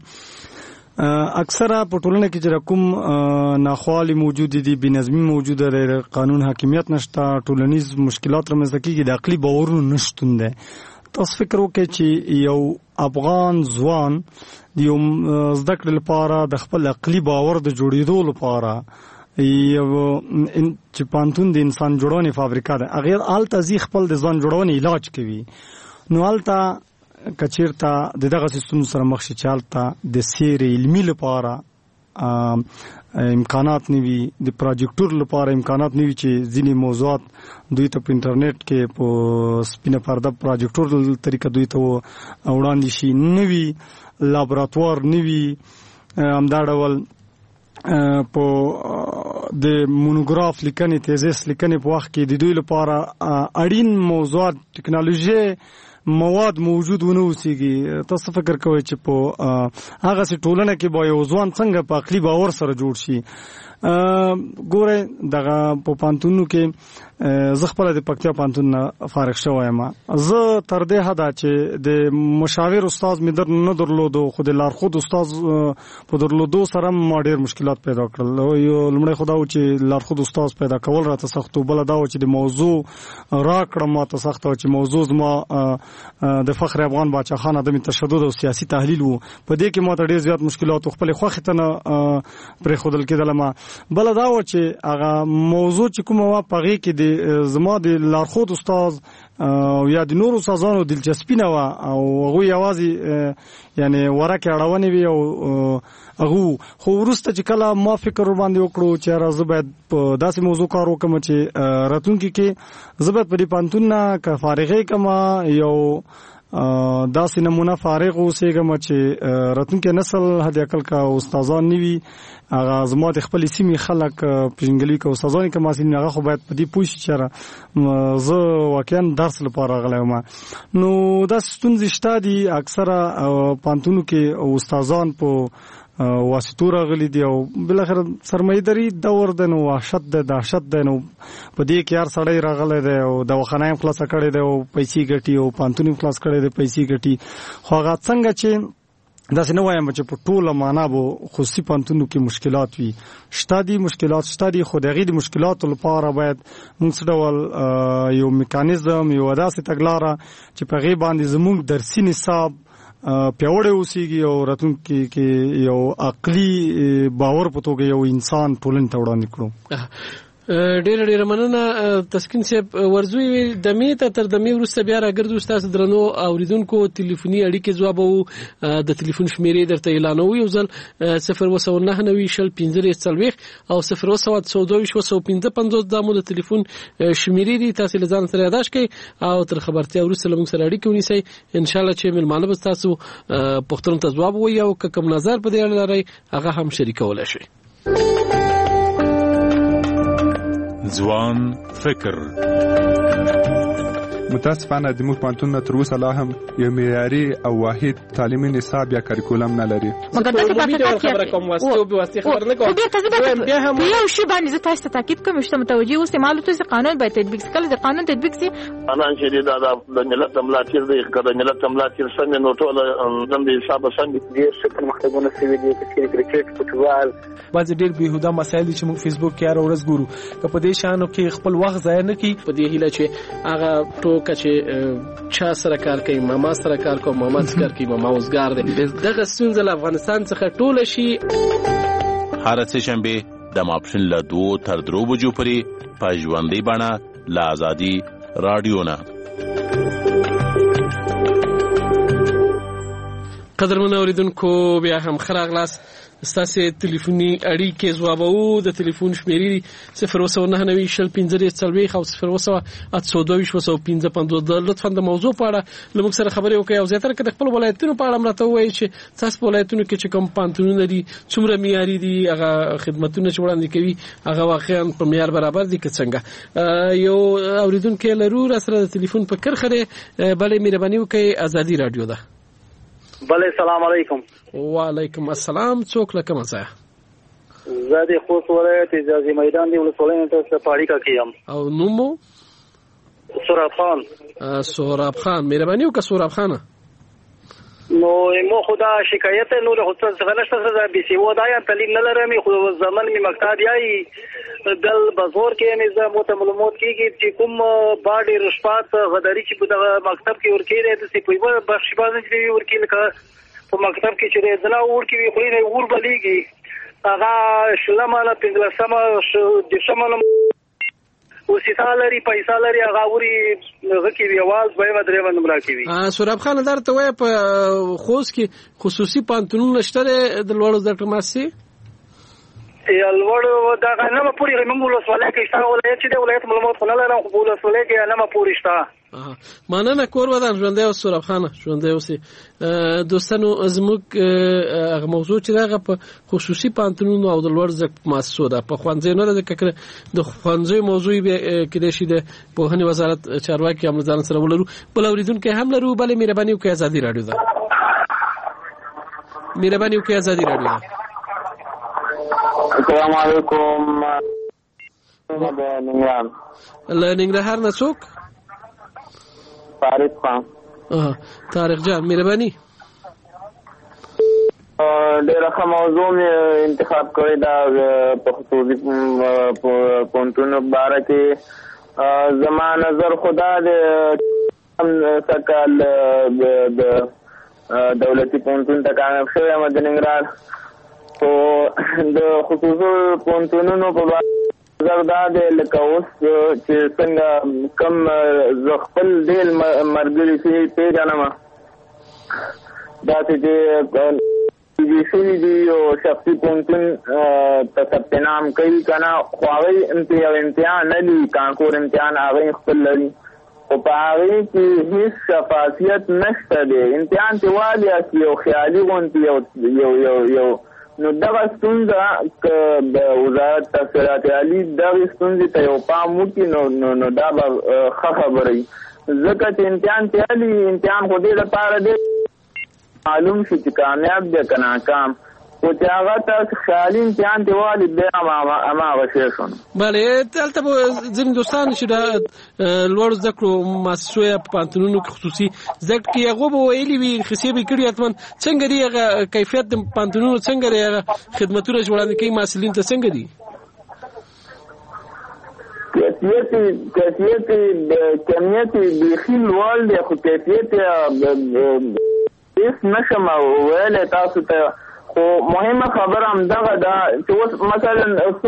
اکثره په ټولنه کې چې کوم ناخوالي موجود دي بنظمي موجوده ده قانون حاکمیت نشته ټولنیز مشکلات رامنځته کیږي د عقلي باورونو نشتون ده. تاسو فکر وکړئ چې یو افغان ځوان د یو زده کړې لپاره د خپل عقلي باور د جوړېدو لپاره یو چې پانتون د انسان جوړونې فابریکه ده هغه هلته ځي خپل د ځان جوړونې علاج کوي نو هلته کچیرته دغه سیستم سره مخ شي چې هلته د سیر علمي لپاره امکانات نیوي د پروجیکټور لپاره امکانات نیوي چې ځینې موضوعات دوی ته په انټرنیټ کې په سپینه پرده پروجیکټور طریقه دوی ته وړاندې شي نوي لابراتوار نوي همدا ډول په د مونوګراف لیکنې تیزس لیکنې په وخت کې د دوی لپاره اړین موضوعات ټکنالوژي مواد موجود ونه اوسېږي. تاسو فکر کوئ چې په هغه سي ټولنه کې به یو ځوان څنګه په عقلي باور سره جوړ شي. ګوره دغه په پانتونو کې زه خپل د پکتیا پانتون فارغ شوم. زه تر دې حدا چې د مشاور استاد مې نه درلودو خو د لارښود استاد په درلودو سره ما ډېر مشکلات پیدا کړل. یو لمړی خو دا و چې لارښود استاد پیدا کول راته سخت و، بل دا و چې د موضوع راکړه ماته سخت و چې موضوع زما د فخر افغان باچا خان عدم تشدد او سیاسي تحلیل و. په دې کې ماته ډېر زیات مشکلات خپل خوښه ته نه پرېښودل کېدل. ما بل دا و چې هغه موضوع چې کومه وا پغې کې د زما د لارښود استاد یا د نورو استادانو دلچسپي نه وه او هغوی یوازې یعنې ورکې اړونې وي او هغه خو وروسته چې کله ما فکر باندې وکړو چې یاره زه باید په داسې موضوع کار وکړم چې راتلونکي کې زه باید په دې پوهنتون نه که فارغې کړم یو داسې نمونه فارغ اوسېږم چې راتلونکي نسل حد اقل که استادان نه وي هغه زما د خپلې سیمې خلک پېژندګلوي که استادان که محصلین هغه خو باید په دې پوه شي چې زه واقعا درس لپاره راغلی یم. نو داسې ستونزې شته دي اکثره پوهنتونو کې استادان په واسطو راغلي دي او بالاخره سرمایه‌داري دور دی نو وحشت دی دهشت دی نو په دې کې هر سړی راغلی دی او دواخانه یې خلاصه کړې دی او پیسې ګټي او پوهنتون یې خلاص کړی دی پیسې ګټي خو هغه څنګه چې داسې نه وایم چې په ټوله معنا به خصوصي پوهنتونو کې مشکلات وي شته دي مشکلات شته دي خو د هغې د مشکلاتو لپاره باید موږ څه ډول یو میکانیزم یو داسې تګلاره چې په هغې باندې زموږ درسي نصاب پیاوړی اوسېږي او راتلونکي کې یو عقلي باور په توګه یو انسان ټولنې ته وړاندې کړو. ډېره مننه تسکین صاحب. ورزوی دمې ته تر دمې وروسته بیا راګرځو ستاسو درنو اوریدونکو ټلیفوني اړیکې ځوابوو. د ټلیفون شمیرې درته اعلانوو یو ځل 029901540 او 0102215 دا مو د ټلیفون شمیرې دي. تاسو له ځان سره یاداښت کړئ او تر خبرتیا وروسته له موږ سره اړیکه ونیسئ. ان شاء الله چې مېلمانه به تاسو پوښتنو ته ځواب ووایي او که کوم نظر په دې اړه لرئ هغه هم شریکولی شئ. ځوان فکر. متاسفانه د موږ پوهنتون نه تر اوسه لا هم یو معیاري او واحد تعلیمي نصاب یا کریکولم نه لري. مګر داسې خبره کوم واسطه خبر نه کوم. بیا هم یو شی باندې زه تاسو ته تاکید کوم چې متوجي اوسئ معلومات چې قانون باید تطبیق شي. کله چې قانون تطبیق شي انا چې د ملت ملاتړ دی کله ملت ملاتړ څنګه نو ټول د حساب څنګه دي چې پرمختګونه سوي دي چې کرکټ فوټبال بعض ډېر بهوده مسایل چې موږ فیسبوک کې هر ورځ ګورو که په دې شانو کې خپل وخت ضایع نه کړي. په دې هیله چې هغه ټوکه چې چا سره کار کوي ماما سره کار کوي ماما سره کار کوي ماما اوسګار دی دغه ستونزه له افغانستان څخه ټوله شي. هر څه شنبه د ماپښین له 2 تر 3 بجو پورې په ژوندۍ بڼه له آزادي رادیو نه. قدرمن اوریدونکو بیا هم خراغلاس ستاسو ټلیفوني اړیکې ځوابوو. د ټلیفون شمیرې 029901540 او 010221550. لطفا د موضوع په اړه لمږ سره خبرې وکړئ او زیاتره که د خپل ولایتونو په اړه راته ووایئ چې تاسو په ولایتونو کې چې کوم پوهنتونونه دي څومره معیاري دي هغه خدمتونه چې وړاندې کوي هغه واقعا په معیار برابر دي که څنګه. یو اوریدونکی لرو را سره د ټلیفون په کرخه دی. بلې مهرباني وکړئ ازادي رادیو ده. بله سلام علیکم. وعلیکم السلام. څوک له کومه ځایه؟ زه د خوست ولایت اجازي میدان دی ولسوالۍ نه تاسو په اړیکه کې یم. او نوم مو؟ سوراب خان. سوراب خان مهرباني وکړه سوراب خانه. نو مو خدا شکایت نو له خصوص څنګه نشته زه به سی و دا یا تعلیم نه لرم خو زمن می مکتب یای دل بازار کې نظام او معلومات کېږي چې کوم باډي رشوت غداري چې په مکتب کې ورکې ده چې په یو بخش باندې چې ورکې لکه په مکتب کې چې ځلا ورکې وي خو نه ور بلیږي هغه شلمانه پنځلسمه د شمنه وسیتا لري پیسې لري هغه وري غکی وی आवाज به مدرې باندې راکوي. سوراب خان درته وای په خوست کې خصوصي پانتونونه شته د لوړو زده کړو ماسي الوړو دا نه ما پوری موږ ولسوالۍ کې شته ولایت چې د ولایت معلومات خو نه لرم خو ولسوالۍ کې نه ما پوری شته. مننه کور ودان ژوندې او سوراب خانه ژوندې اوسې. دوستانو زموږ هغه موضوع چې دغه په خصوصي پانتونونو او د لوړ زده کړو مؤسسو ده په خوانځي نه ده کړه د خوانځي موضوع کې د شي د پوهنې وزارت چارواکي هم ځان سره ولرو. بل اوریدونکو هم لرو. بلې مهرباني وکړئ ازادي رادیو ده. مهرباني وکړئ ازادي رادیو ده. السلام علیکم. له ننګرهار نه څوک؟ طارق خان. طارق جان مهرباني. ډېر ښه موضوع مې انتخاب کړی دا په خصوصي پوهنتونو باره کې. زما نظر خدا د سکال د دولتي پوهنتون ته کامیاب شوی یم د ننګرهار خو د خصوصي پوهنتونونو په زرداد لکه اوس چې څنګه کم زه خپل ډېر ملګري چې پېژنم داسې چې شوي دي او شخصي پوهنتون ته ثبت نام کوي که نه خو هغوی یو امتحان نه دي کانکور امتحان هغوی خپل لري خو په هغې کې هېڅ شفافیت نشته دی امتحان چې والیاست یو خیالي غوندې یو نو دغه ستونزه که د وزارت تحصیلات عالي دغې ستونزې ته یو پام وکړي نو دا به ښه خبره وي ځکه چې امتحان تیالي امتحان خو دې لپاره دی معلوم شي چې کامیاب دی که ناکام خو چې هغه ته خیالي امتحان دی والي بیا هماغه شی شو بله دلته به ځینې دوستان چې د لوړو زده کړو مؤسسو یا په پوهنتونونو کې خصوصي زده کړې کوي هغو به ویلي وي قصې به یې کړي حتما څنګه دي هغه کیفیت د پوهنتونونو څنګه دی هغه خدمتونه چې وړاندې کوي محصلینو ته څنګه دي کمیت بیخي لوړ دی خو کیفیت هېڅ نشم ویلی تاسو ته خو مهمه خبره همدغه ده چې اوس مثلا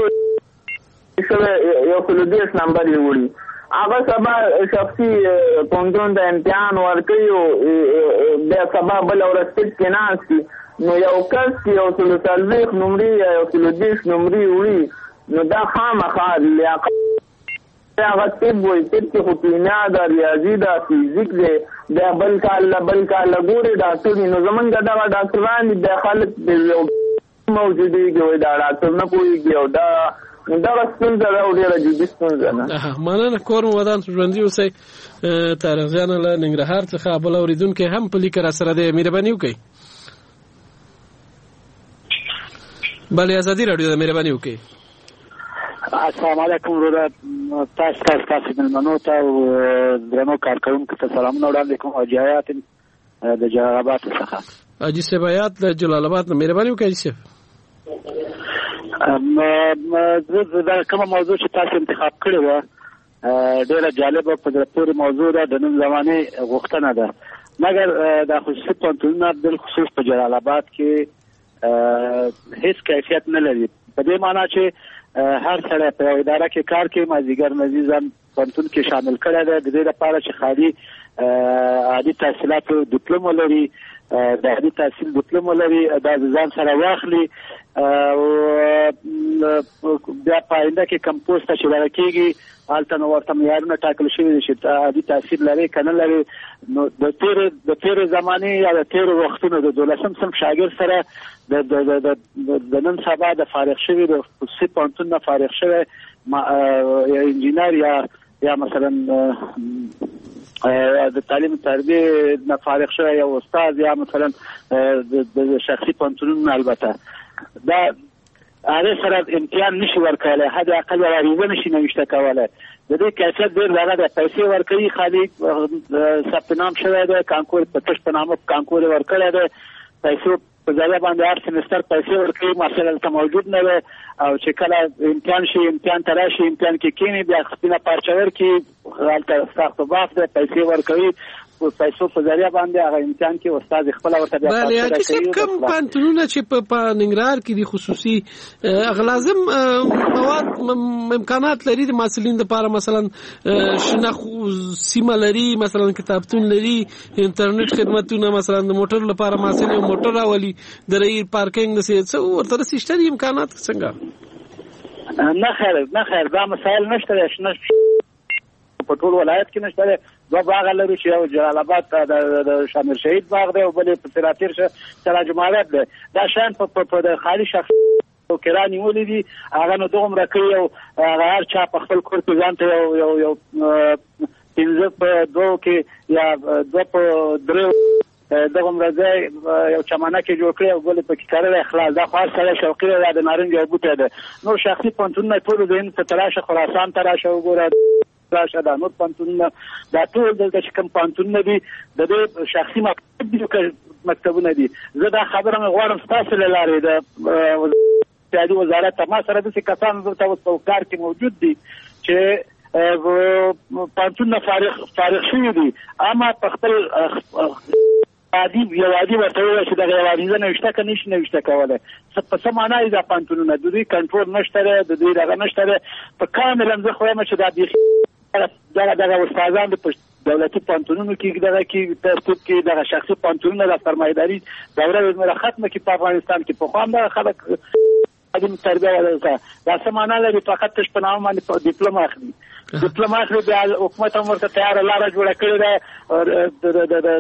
یو 130 نمبر یې وړي هغه سبا شخصي پوهنتون ته امتحان ورکوي او بیا سبا بله ورځ سټ کې ناست وي نو یو کس چې یو 140 نمرې یا یو 130 نمرې وړي نو دا خامخا لیاقت هغه طب وایي طب کې خو کیمیا ده ریاضي ده فیزیک دی بیا بل کال ګورې ډاکټر دي نو زمونږ دغه ډاکټران دي بیا خلک موجودېږي وایي دا ډاکټر نه پوهېږي او دغه ستونزه ده او ډېره جدي ستونزه ده مننه کور مو ودان ژوندي اوسئ طارق جانه له ننګرهار څخه بل اورېدونکی هم په لیکه راسره دی مهرباني وکړئ بلې ازادي راډیو ده مهرباني وکړئ السلام علیکم وروره تاسو مېلمنو ته او درنو کارکوونکو ته سلامونه وړاندې کوم حاجي حیات د جلال آباد څخه حاجي صاحب حیات د جلال آباد نه مهرباني وکړئ حاجي صاحب دا کومه موضوع چې تاسو انتخاب کړې وه ډېره جالبه په زړه پورې موضوع ده د نن زمانې غوښتنه ده مګر دا خصوصي پوهنتونونه بالخصوص په جلال آباد کې هیڅ کیفیت نه لري په دې معنی چې هر سړی په یو اداره کې کار کوي مازدیګر مزي ځان پوهنتون کې شامل کړی دی د دې لپاره چې خالي عادي تحصیلاتو ډیپلوم ولري د عادي تحصیل ډیپلوم ولري دا ځان سره واخلي او بیا په آینده کې کمپوز ته چې ورکېږي هلته نو ورته معیارونه ټاکل شوي دي چې عادي تحصیل لري که نه لري نو د تېرې زمانې یا د تېرو وختونو د 12م صنف شاګرد سره د نن سبا د فارغ شوي د خصوصي پوهنتون نه فارغ شوی یا انجینر یا مثلا د تعلیم تربیه نه فارغ شوی یا استاد یا مثلا د شخصي پوهنتونونو البته دا هغه سره امتحان نشي ورکولی حد اقل عریضه نشي نوشته کولی د دې کیفیت ډېر دغه دی پیسې ورکوي خالي ثبت نام شوی دی کانکور په تش په نامه کانکور یې ورکړی دی پیسو په ځای باندې هر سمستر پیسې ورکوي محصل هلته موجود نه دی او چې کله امتحان شي امتحان ته راشي امتحان کې کښېني بیا سپینه پارچه ورکړي هلته سخت و باف دی پیسې ورکوي پیسو په ذریعه باندې هغه امتحان کې استاد خپل ورته بیا بله حاجي صاحب کوم پوهنتونونه چې په ننګرهار کې دي خصوصي هغه لازم مواد امکانات لري د محصلینو لپاره مثلا شنه سیمه لري مثلا کتابتون لري انټرنیټ خدمتونه مثلا د موټر لپاره محصل یو موټر راولي د ری پارکینګ د څه ورته شته امکانات څنګه نه خیر دا مسائل نشته په ټول ولایت کې نشته دوه باغ لري چې یو جلال آباد ته د شامر شهید باغ دی او بل په سراتیر سراج معرب دی دا شان په د خالي شخص او کرا نیولې دي هغه نو دومره کوي او هغه هر چا په خپل کور کې ځان ته یو 15 په 2 کې یا 2 په 3 دغه مرزه یو چمنه کې جوړ کړی او بل په کې کاري اخلاص دا خاص سره شوقي دی د نارنج یو بوټی دی نور شخصي پوهنتونونه ټول دین ته تراشه خراسان تراشه وګوره راشه دا نور پوهنتونونه دا ټول دلته چې کوم پوهنتونونه دي د دې شخصي مکتبونه دي زه دا خبره مې غواړم ستاسو له لارې د اقتصادي وزارت ته ما سره داسې کسان دلته اوس په کار کې موجود دي چې پوهنتونونه فارغ شوي دي اما په خپل یوادي ورته وایي چې دغه یوادي نه وشته که نشي نه وشته کولی په څه معنا یې دا پوهنتونونه د دوی کنټرول نشته دی د دوی دغه نشته دی په کاملا زه خو یم چې دا بیخي دغه استادان د دولتي پوهنتونونو کې دغه کې ترتیب کې دغه شخصي پوهنتونونه د سرمایه‌داري دوره زموږ ختمه کې په افغانستان کې پخوا هم دغه خلک تعلیم تربیه ولري دا څه معنا لري فقط تش په نامه باندې ډیپلوما اخلي ډیپلوما اخلي بیا حکومت هم ورته تیاره لاره جوړه کړې ده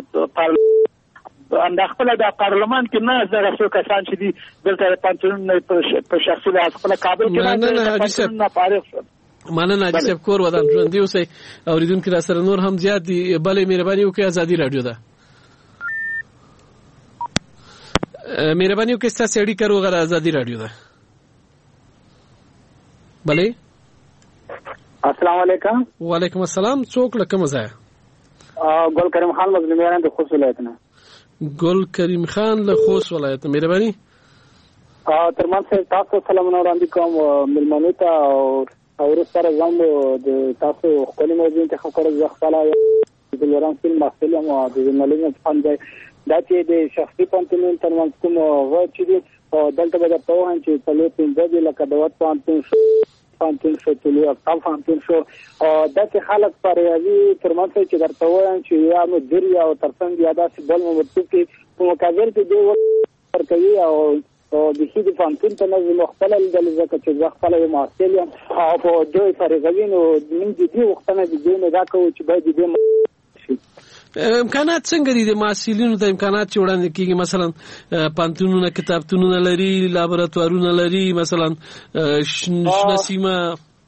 د خپل د پارلمان کې نه دغه څو کسان چې دي دلته پوهنتونونه په شخصي لحاظ خپل کابل کې نه فارغ شول. مننه حاجي صاحب کور ودان ژوندي اوسئ اوریدونکو را سره نور هم زیات دي بلې مهرباني وکړئ ازادي رادیو ده مهرباني وکړئ ستاسو اړیکه وروغه ازادي رادیو ده بلې السلام علیکم. وعلیکم السلام. څوک له کوم ځای؟ ګل کریم خان مظلومیان د خوست ولایت نه. ګل کریم خان له خوست ولایت. مهرباني ترمن صاحب تاسو سلامونه وړاندې کوم ملمنو ته او سره زم د تاسو خپل موضوع انتخاب کړل زه خپل د لوران فلم محصول او د ژورنالیزم فن دا چې د شخصي پوهنتون ترمن کوم و چې دلته به تاسو هم چې په لوی پنځه لکه د وټ پوهنتون شو تلو افغان پوهنتون شو دا چې خلک پر یوي ترمن چې درته وایم چې یا نو دری او ترڅنګ یا داسې بل مرتب کې په مقابل کې دی ورکوي او د هیڅ پوهنتون ته نه مختلف د ځکه چې ځخ خپل محصول او په دوی فرغوینو موږ دې وختونه دې نه دا کوو چې باید دې امکانات څنګه دي د محصلینو ته امکانات چې وړاندې کیږي مثلا پوهنتونونه کتابتونونه لري لابراتوارونه لري مثلا شنه سیمه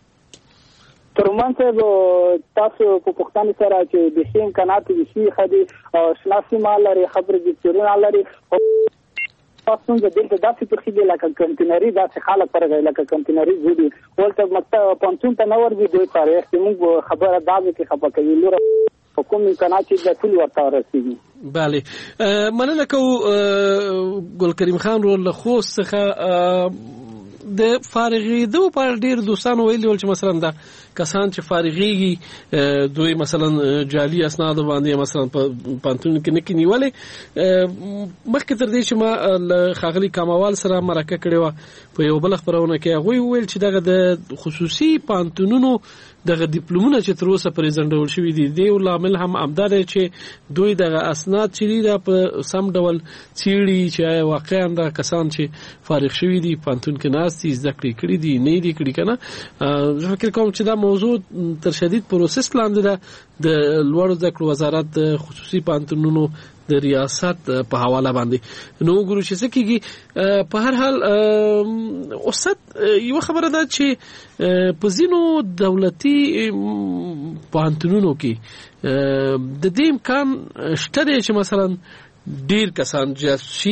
ترمن ته تاسو په پښتون سره چې د هیڅ امکانات دي چې خدي شنه سیمه لري خبرې دي چې لري تاسو د دې داسې په خېږي لکه کمپینری داسې خلک پرغه لکه کمپینری جوړي ولته مکتب پونتون ته نور دي دوی تاریخ چې موږ خبره داږي چې خبره کوي لور حکومت امکانات چې د ټول ورته رسیدي. bale مننه کو ګل کریم خان له خوست څخه د فارغېدو په ډیر دوستانو ویلي ول چې مثلا دا کسان چې فارغېږي دوی مثلا جعلي اسناد باندې مثلا په پانتون کې نه کینیولې مخکې تر دې چې ما خاغلی کموال سره مرکه کړې و په یو بل خبرونه کې هغه ویل چې دغه د خصوصي پانتونونو دغه ډیپلومونه چې تر اوسه پرې ځنډول شوی دي دی او لامل هم امدار چې دوی دغه اسناد چې دا په سم ډول چیړي چې واقعا دا کسان چې فارغ شوی دي پانتون کې ناستي ذکر کړی دي نه دي کړی کنه زه فکر کوم چې دا موضوع تر شدید پروسس لاندې ده د لوړو زده کړو وزارت خصوصي پانتونونو د ریاست په حواله باندې نو ګورو چې څه کیږي په هر حال اوسط یو خبره ده چې په ځینو دولتي پوهنتونونو کې د دې امکان شته چې مثلا ډیر کسان جاسي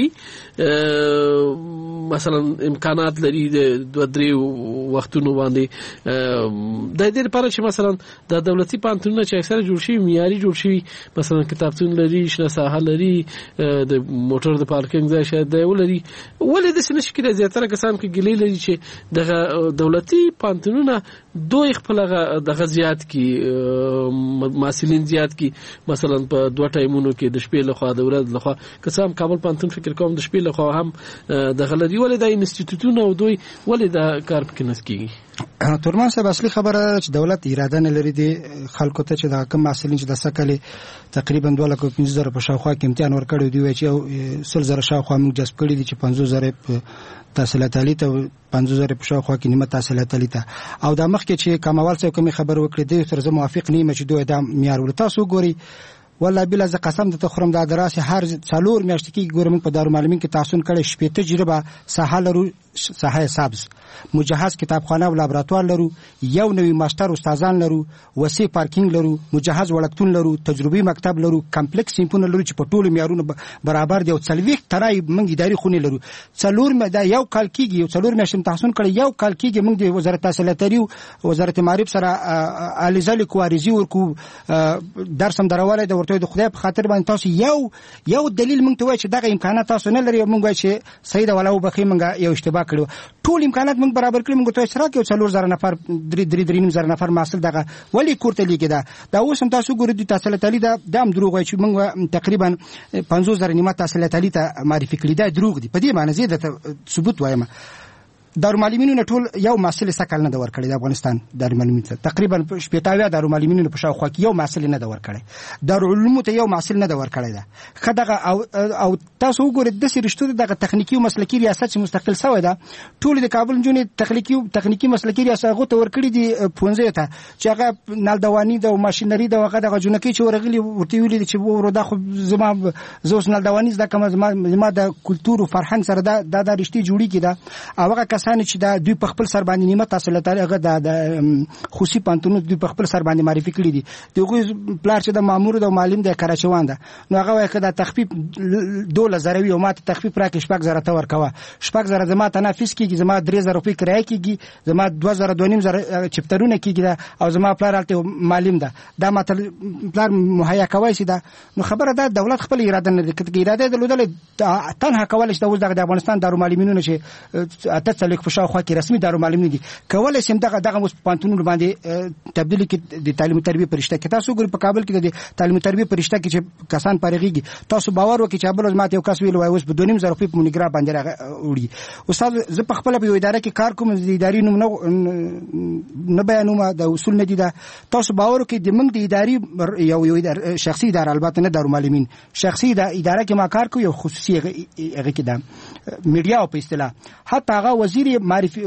مثلا امکانات لري د دوه درې وختونو باندې د دې لپاره چې مثلا د دولتي پوهنتونونو چې اکثره جوړ شي معیاري جوړ شي مثلا کتابتون لري شنه ساحه لري د موټر د پارکینګ ځای شاید دی ولري ولې د سنش کې زیاتره کسان کې ګلې لري چې د دولتي پوهنتونونو دوی خپل دغه زیات کی محصلین زیات کی مثلا په دوه ټایمونو کې د شپې لخوا د ورځ لخوا کسان کابل پوهنتون فکر کوم د شپې لخوا هم د غلطي ولې د انسټیټیوټونو او دوی ولې د کار پکې نسکیږي. تورمان صاحب اصلي خبره چې دولت اراده نه لري د خلکو ته چې د کم محصلین چې د سکلي تقریبا 2,15,000 په شاوخوا کې امتحان ورکړی دی چې 100,000 شاوخوا موږ جذب کړی دي چې 50,000 تحصیلات عالی ته 50,000 په شاوخوا کې نیمه تحصیلات عالی ته او د مخکې چې کموال څه کوم خبر وکړي دی تر زه موافق نه یم چې دوی د معیار ول تاسو ګوري والله بلا ز قسم د تخرم د دراسه هر څلور میاشتې کې ګورم په دارالمعلمین کې تحصیل کړي شپې تجربه ساحه لرو ساحه سبز مجهز کتابخانه او لابراتوار لرو یو نوی ماستر استادان لرو وسیع پارکینګ لرو مجهز وړکتون لرو تجربي مکتب لرو کمپلیکس سیمپونه لرو چې په ټولو معیارونو برابر دی او څلويخ ترای منګ اداري خونې لرو څلور مې دا یو کال کېږي یو څلور میاشتې تحصیل کړي یو کال کېږي موږ د وزارت تحصیلات لري وزارت معارف سره الیزل کواريزي ورکو درس هم درواله د ورته د خدای په خاطر باندې تاسو یو دلیل موږ ته وایي چې دغه امکانات تاسو نه لري موږ وایي چې سید ولاو بخي موږ یو اشتباه کړو ټول امکانات موږ برابر کړی موږ ته اشتراک یو 4000 نفر 3.5 نفر محصل دغه ولی کوړته لیکي دا اوس هم تاسو ګورئ د تحصیل تعالی دا هم دروغ وایي چې موږ تقریبا 50000 نیمه تحصیل تعالی ته معرفي کړی دا دروغ دي په دې معنی زه ثبوت وایم دارالمعلمینونو ټول یو محصل سکل نه دور کړی د افغانستان دارالمعلمین ته تقریبا 80 دارالمعلمینونو په شاوخوا کې یو محصل نه دور کړی دارالعلوم ته یو محصل نه دور کړی دا خدغه او تاسو وګورئ د سرشتو دغه تخنیکی او مسلکی ریاست چې مستقل شوی دا ټول د کابل جونې تخنیکی مسلکی ریاست هغه ته ورکړي دي پونځه ته چې هغه نالدوانی د ماشينري د هغه د جونکي چې ورغلي ورته ویلي چې وردا خو زما زوس نالدوانی د کوم زما د کلچر او فرهنګ سره دا رښتې جوړی کیده هغه چې دا دوی په خپل سر باندې نیمه تحصیل هغه د خوشي پانتونو دوی په خپل سر باندې معرفي کړی دي دغه پلار چې د مامور د معلم د کراچوان ده نو هغه وایي دا تخفیف 2000 او ماته تخفیف راکې 6000 ته ورکوه 6000 زما تنافس کیږي زما 3000 روپۍ کرایه کیږي زما 2000 چپټرونه کیږي او زما پلار الته معلم ده دا ماته پلار مهیا کوي چې دا نو خبره ده دولت خپل اراده نه کوي اراده درلودل تنها کولای شي د افغانستان دارالمعلمینونو چې اته په شاوخوا کې رسمي دارالمعلمین دي کولای شي دغه مس پانتونو باندې تبدیل کې د تعلیم تربیه پرشته کې تاسو ګور په کابل کې د تعلیم تربیه پرشته کې چې کسان پارېږي تاسو باور وکړئ چې بل ځمات یو کس ویل وای اوس په 2000 روپۍ په مونیګرا باندې وړي استاد زه په خپل په اداره کې کار کوم د ادارې نوم نه بیانوم د اصول نه دي دا تاسو باور وکړئ د موږ د ادارې یو شخصي اداره البته نه دارالمعلمین شخصي اداره کې ما کار کوم یو خصوصي هغه کې دا میډیا او په اصطلاح حتی هغه وزیر معرفي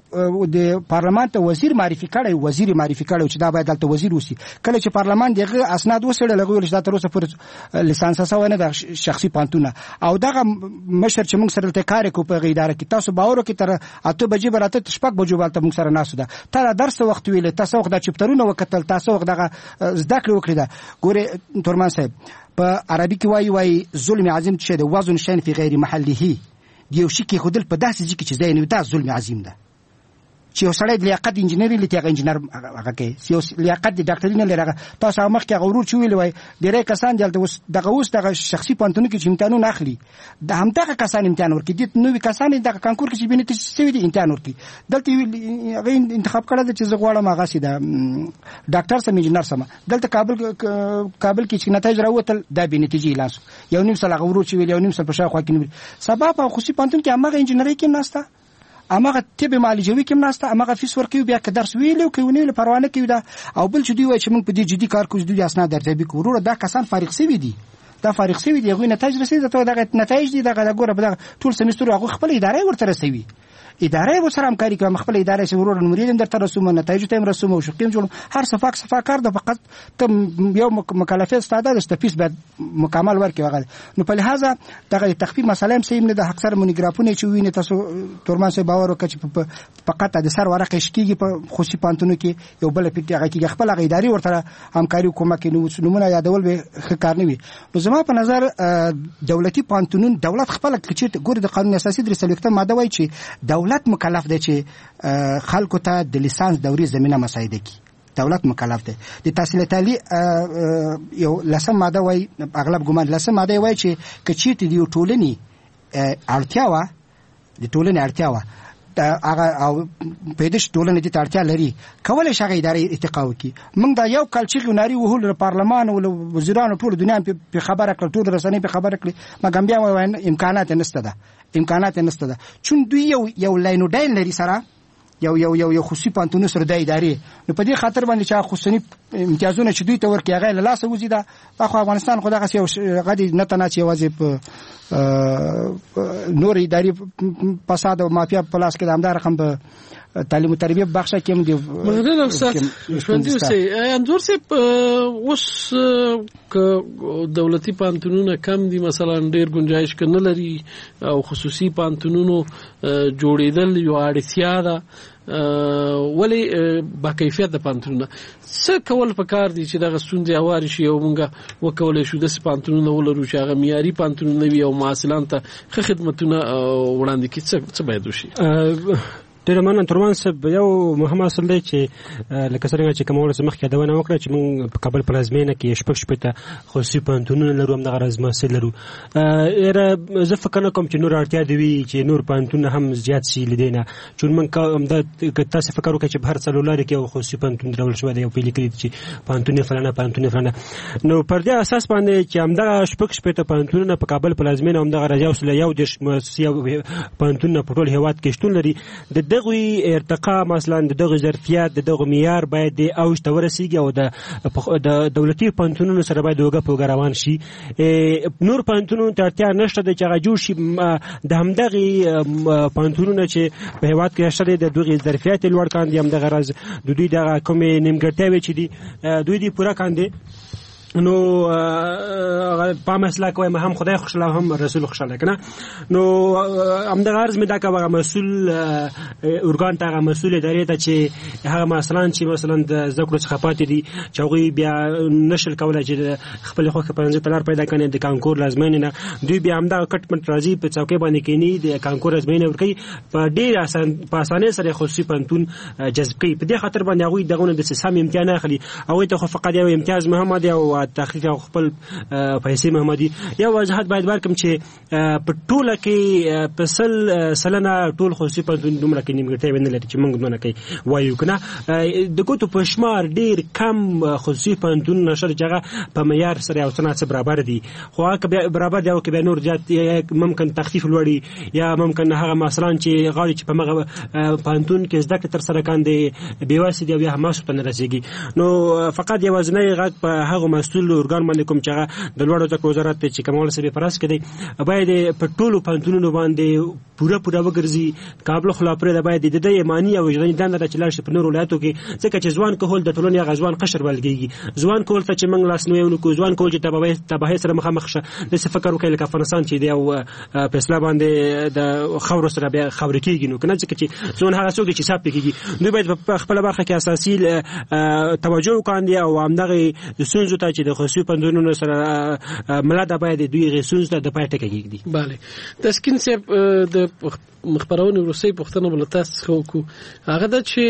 د پارلمان ته وزیر معرفي کړي چې دا باید دلته وزیر وسی کله چې پارلمان دغه اسناد وسړل لغوي چې دا تر اوسه پر لیسانس اساسه نه د شخصي پانتونه او دغه مشر چې موږ سره ته کار کوو په اداره کې تاسو باور وکړئ تر 8 بجې براته شپږ بجو بالته موږ سره ناسو ده تر درس وخت ویل تاسو وخت د چپټرونو وکتل تاسو وخت دغه زده کړو وکړه دا ګوره تورمان صاحب په عربي کې وایي ظلم عظیم چې د وزن شین فی غیر محله دیو شي کې خودل په داسې ځکه چې زین دا ظلم عظیم ده چې یو سړی د لیاقت انجینری لته انجینر هغه کې یو لیاقت د ډاکټرین لري تاسو مخ کې غورور چویل وای ډیره کسان دلته اوس دغه شخصي پانتونو کې امتحانونه اخلي د همدغه کسان امتحان ورکړي د نوې کسان د کانکور کې چې بنت سوي دي امتحان ورکړي دلته هغه انتخاب کړل چې زه غواړم هغه سي د ډاکټر سم انجینر سم دلته کابل کې چې نتایج راوتل د بنتیجې اعلان یو نیم سال غورور چویل یو نیم سال په شاوخوا کې سبب او خصوصي پانتون کې هغه انجینری کې ناشته امغه طب معالجوي کې ناشته امغه فیس ورکوي بیا که درس ویلو کوي نه پروانه کوي دا او بل چې دی وای چې موږ په دې جدي کار کوو د اسناد درتبي کوو دا کسان فارغ سوي دي غوښنه نتایج رسیدي ته دغه نتایج دي دغه ګوره په ټول سمستر هغه خپل ادارې ورته رسوي اداره سره همکاري کوي خپل اداره سره ورور مرید در تر رسوم نتایج ته رسوم او شقیم جوړ هر صفه کار د فقط ته یو مکلفه استعداد استفیس بعد مکمل ورکي هغه نو په لحاظه دغه تخفیف مسله هم سیم نه د حق سره مونیګرافونه چې ویني تاسو تورمان سره باور وکړي چې فقط د سر ورقه شکیږي په خوشي پانتونو کې یو بل پیټه کې خپل اداري ورته همکاري کومه کې نو نمونه یادول به ښه کار نه وي نو زما په نظر دولتي پانتونون دولت خپل چې ګور د قانون اساسي درې سلوکته ماده وایي چې دولت مکلف دی چې خلکو ته د لیسانس دوري زمينه مساعده کړي دولت مکلف دی د تحصیل تعالی یو لسم ماده وای اغلب ګمان لسم ماده وای چې کچې دی ټولنی اړتیا و هغه او پیدش ټولنې د اړتیا لري کولای شي ادارې ارتقا وکړي موږ دا یو کال چې ناري وهول پارلمان او وزیرانو ټول دنیا په خبره کړ ټول رسنۍ په خبره کړي ما ګم بیا امکانات نشته ده چون دوی یو لاینو ډاین لري سره یو خصوصي پانتونو سره د ادارې نو په دې خاطر باندې چې خصوصي امتیازونه چې دوی ته ورکړي هغه له لاسه وزي دا خو افغانستان خو دغه یو غدي نه تنه چې وځي په نور اداري فساد او مافیا په لاس کې د همدار رقم په تعلیم او تربیه بخښه کې هم دی مګر استاد ژوندۍ سي انځور سي اوس ک دولتي پانتونونه کم دي مثلا ډیر گنجائش کنه لري او خصوصي پانتونونو جوړیدل یو اړتیا ده ولی با کیفیت د پانتونونه څه کول پکار دي چې دغه ستونزې اوار شي او مونږه وکولای شو د پانتونونه ولرو چې هغه معیاري پانتونونه وي او معاصلان ته خدمتونه وړاندې کړي څه باید وشي ډېر مننه ترمان صاحب. یو مهم اصل دی چې لکه څنګه چې کوم ورځ مخکې یادونه وکړه چې موږ په کابل پلازمینه کې شپږ شپېته خصوصي پوهنتونونه لرو، همدغه راز محصل لرو. زه فکر نه کوم چې نور اړتیا دی وي چې نور پوهنتونونه هم زیات شي له دې نه، چون موږ تاسې فکر وکړئ چې په هر څلور لارې کې یو خصوصي پوهنتون درول شوی دی، یو په لیکلي چې پوهنتون فلانه پوهنتون فلانه. نو پر دې اساس باندې چې همدغه شپږ شپېته پوهنتونونه په کابل پلازمینه همدغه راز یو سل یو دېرش مؤسسې پوهنتونونه په ټول هېواد کې شتون لري. د دغوی ارتقا مثلا د دغه ظرفیت د دغه معیار باید د اوج ته ورسیږي او د دولتي پوهنتونونو سره باید اوږه په اوږه روان شي. نور پوهنتونونو ته اړتیا نشته دی چې هغه جوړ شي. د همدغې پوهنتونونه چې په هېواد کې شته دی د دغې ظرفیت یې لوړ کاندي، همدغه راز د دوی دغه کومې نیمګړتیاوې چې دي دوی دې پوره کاندي. نو په مسله کوي ما هم خدای خوشاله هم رسول خوشاله کنه. نو همدغه عرض مې دا کوه مسؤل ارګان ته مسؤل ادارې ته چې هغه مثلا د ذکر څخه پاتې دي چې هغه بیا نشل کولای چې خپل خوخه پنځه تلار پیدا کړي د کانکور لازمین نه، دوی بیا همدغه کټمنټ راځي په څوکۍ باندې کېنی د کانکور لازمین ورکي په ډیر اسانه سره خصوصي پوهنتون جذب کوي. په دې خاطر باندې هغه دغه د سم امتحان اخلي او ته خو فقط یو امتیاز محمد او تحقیق او خپل پیسې محمدي. یو وضاحت باید ورکم چې په ټوله کې په سلنه ټول خصوصي پوهنتون دومره کې نیمګړتیا ونه لري چې موږ دونه کوي وایو کنه. د ګوتو په شمار ډیر کم خصوصي پوهنتون نشر جګه په معیار سره او څنګه برابر دي، خو هغه برابر دی او کې به نور زیات ممکن تخفیف لوړي یا ممکن هغه مثلا چې غاړي چې په مغه پوهنتون کې زده کړه تر سره کاندي بیواسي دی یا هماسو ته نه رسیږي. نو فقط یو ځنې غږ په هغه مسؤل ارګان باندې کوم چې د لوړو زده کړو وزارت چې کومول سره پراس کړي باید په ټولو پوهنتونونو باندې پوره وګرځي. کابل خلاپره د باید د ایمانی او وجداني دنده چې لاړ شي په نورو ولایتو کې، ځکه چې ځوان کول د ټولنې غزوان قشر بلګيږي. ځوان کول ته چې موږ لاس نو یو کو ځوان کول چې تباهي سره مخامخ شه د فکر وکړي لکه افغانستان چې دی او په اسلام باندې د خاور سره بیا خبرې کیږي. نو کنه چې ځون هغه څوک چې حساب کیږي دوی باید په خپل برخه کې اساسي توجه وکاندي او همدغه سنځو ته چې د خصوصي پوهنتونونو سره ملاده باید دوی غسونز ته د پاتې کېږي. bale تسکین صاحب د مخبرونه روسي پښتنه بلتاس خو کو هغه د چې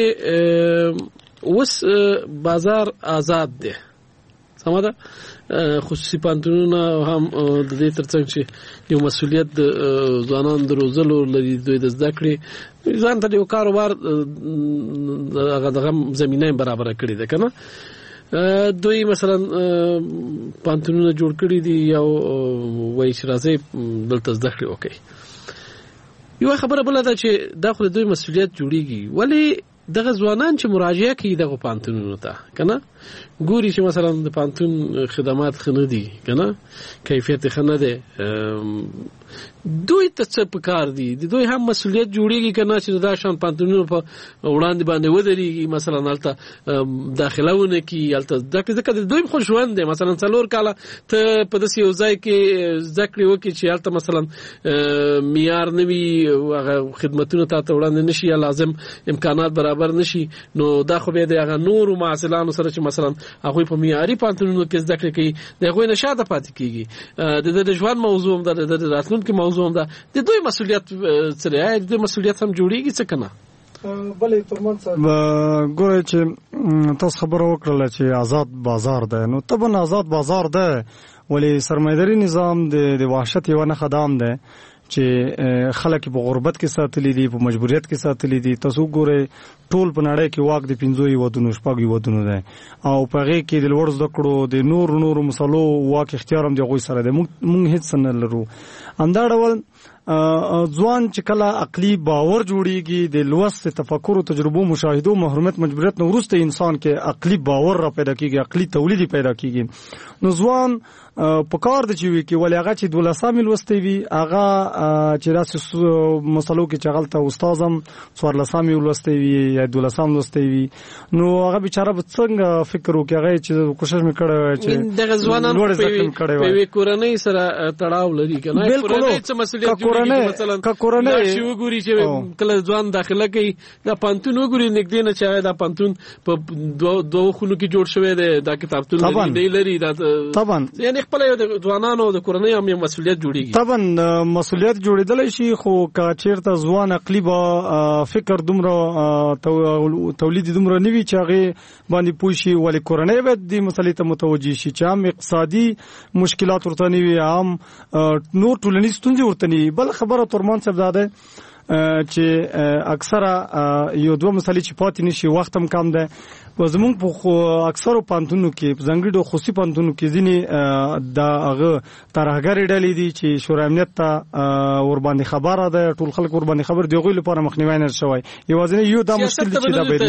اوس بازار آزاد دی سماده خصوصي پوهنتونونه هم د دې ترڅنګ چې یو مسؤلیت د ځوانانو د روزلو لري دوی د زده کړې ځان ته یو کاروبار هغه د زمينه برابر کړی ده کنه. دوی مثلا پوهنتونونه جوړ کړي دي یو وایي چې راځي دلته زده کړې وکړي. یو خبره بل ده چې دا خو دوی مسؤلیت جوړیږي، ولی دغه ځوانان چې مراجعه کوي دغه پوهنتونونو ته کنه ګوري چې مثلا د پوهنتون خدمات خنه دي کنه کیفیت خنه ده، دوی ته څه پکار دي؟ دوی هم مسؤلیت جوړیږي کنه چې دا شان پوهنتونونو په وړاندې باندې ودرېږي مثلا هلته داخلهونه کې هلته ځکه دوی خو ژوند دی مثلا 4 کاله ته په داسې یو ځای کې زده کړې وکړي چې هلته مثلا معیار نه وي هغه خدمتونه ته وړاندې نشي یا لازم امکانات برابر نشي، نو دا خو به د هغه نورو معاصلانو سره چې مثلا هغه په معیاري پوهنتونونو کې زده کړې کوي د هغوی نه شاته پاتې کېږي. د ژوند موضوع هم ده، د راتلونکي موضوع هم ده، د دوی مسؤلیت سره د دوی مسؤلیت هم جوړیږي څه کنه. بلې ترمن صاحب ګوره چې تاسو خبره وکړله چې آزاد بازار ده، نو طبعا آزاد بازار ده ولی سرمایداري نظام د وحشت یو نه خدام ده چې خلک په غربت کې ساتلي دي، په مجبوریت کې ساتلي دي. تاسو ګوره ټول په نړۍ کې واک د 15 ودونو شپږ ودونو ده او په هغه کې د لوړ زده کړو د نور مسلو واک اختیار هم دی غوي سره ده. مونږ هیڅ نه لرو. همدا ډول ځوان چې کله عقلي باور جوړیږي د لوست تفکر او تجربو مشاهدو محرومیت مجبوریت نو ورسته انسان کې عقلي باور را پیدا کیږي، عقلي تولید پیدا کیږي. نو ځوان په کار د چوي کې ولې هغه چې 12 لوستي وي هغه چې راس مسلو کې چغلته استادم 14 لوستي وي یا 12 لوستي وي، نو هغه بیچاره به څنګه فکر وکړي هغه چې کوشش وکړي چې دغه ځوانان په وی کورنۍ سره تړاو لري کنه. کورنۍ څه مسؤلیت جوړیږي مثلا کورنۍ شی وګوري چې کله ځوان داخله کوي دا پانتون وګوري نګدې نه چې دا پانتون په دوه خونو کې جوړ شوی دی، دا کتابتون لري دا طبعا یعنی دې خپل د ځوانانو د کورنۍ هم مسؤلیت جوړیږي. طبعا مسؤلیت جوړیدل شي، خو که چیرته ځوان عقلی به فکر دومره تولید دومره نوي چې هغه باندې پوه شي، ولې کورنۍ باید د مسلې ته متوجي شي چې هم اقتصادي مشکلات ورته نه وي، هم نور ټولنیز ستونزې ورته نه وي. بل خبره ترمان صاحب دا ده چې اکثره یو دوه مسلې چې پاتې نشي، وخت هم کم ده. زمونږ په اکثرو پانتونو کې، په ځانګړي خصوصي پانتونو کې ځینې د هغه ترهګرې ډلې دي چې شورای امنیت ته ورباندې خبره ده، ټول خلک ورباندې خبر دی، هغوی لپاره مخنیوی نه شوی. یوازینی یو دا مشکل دی چې دا باید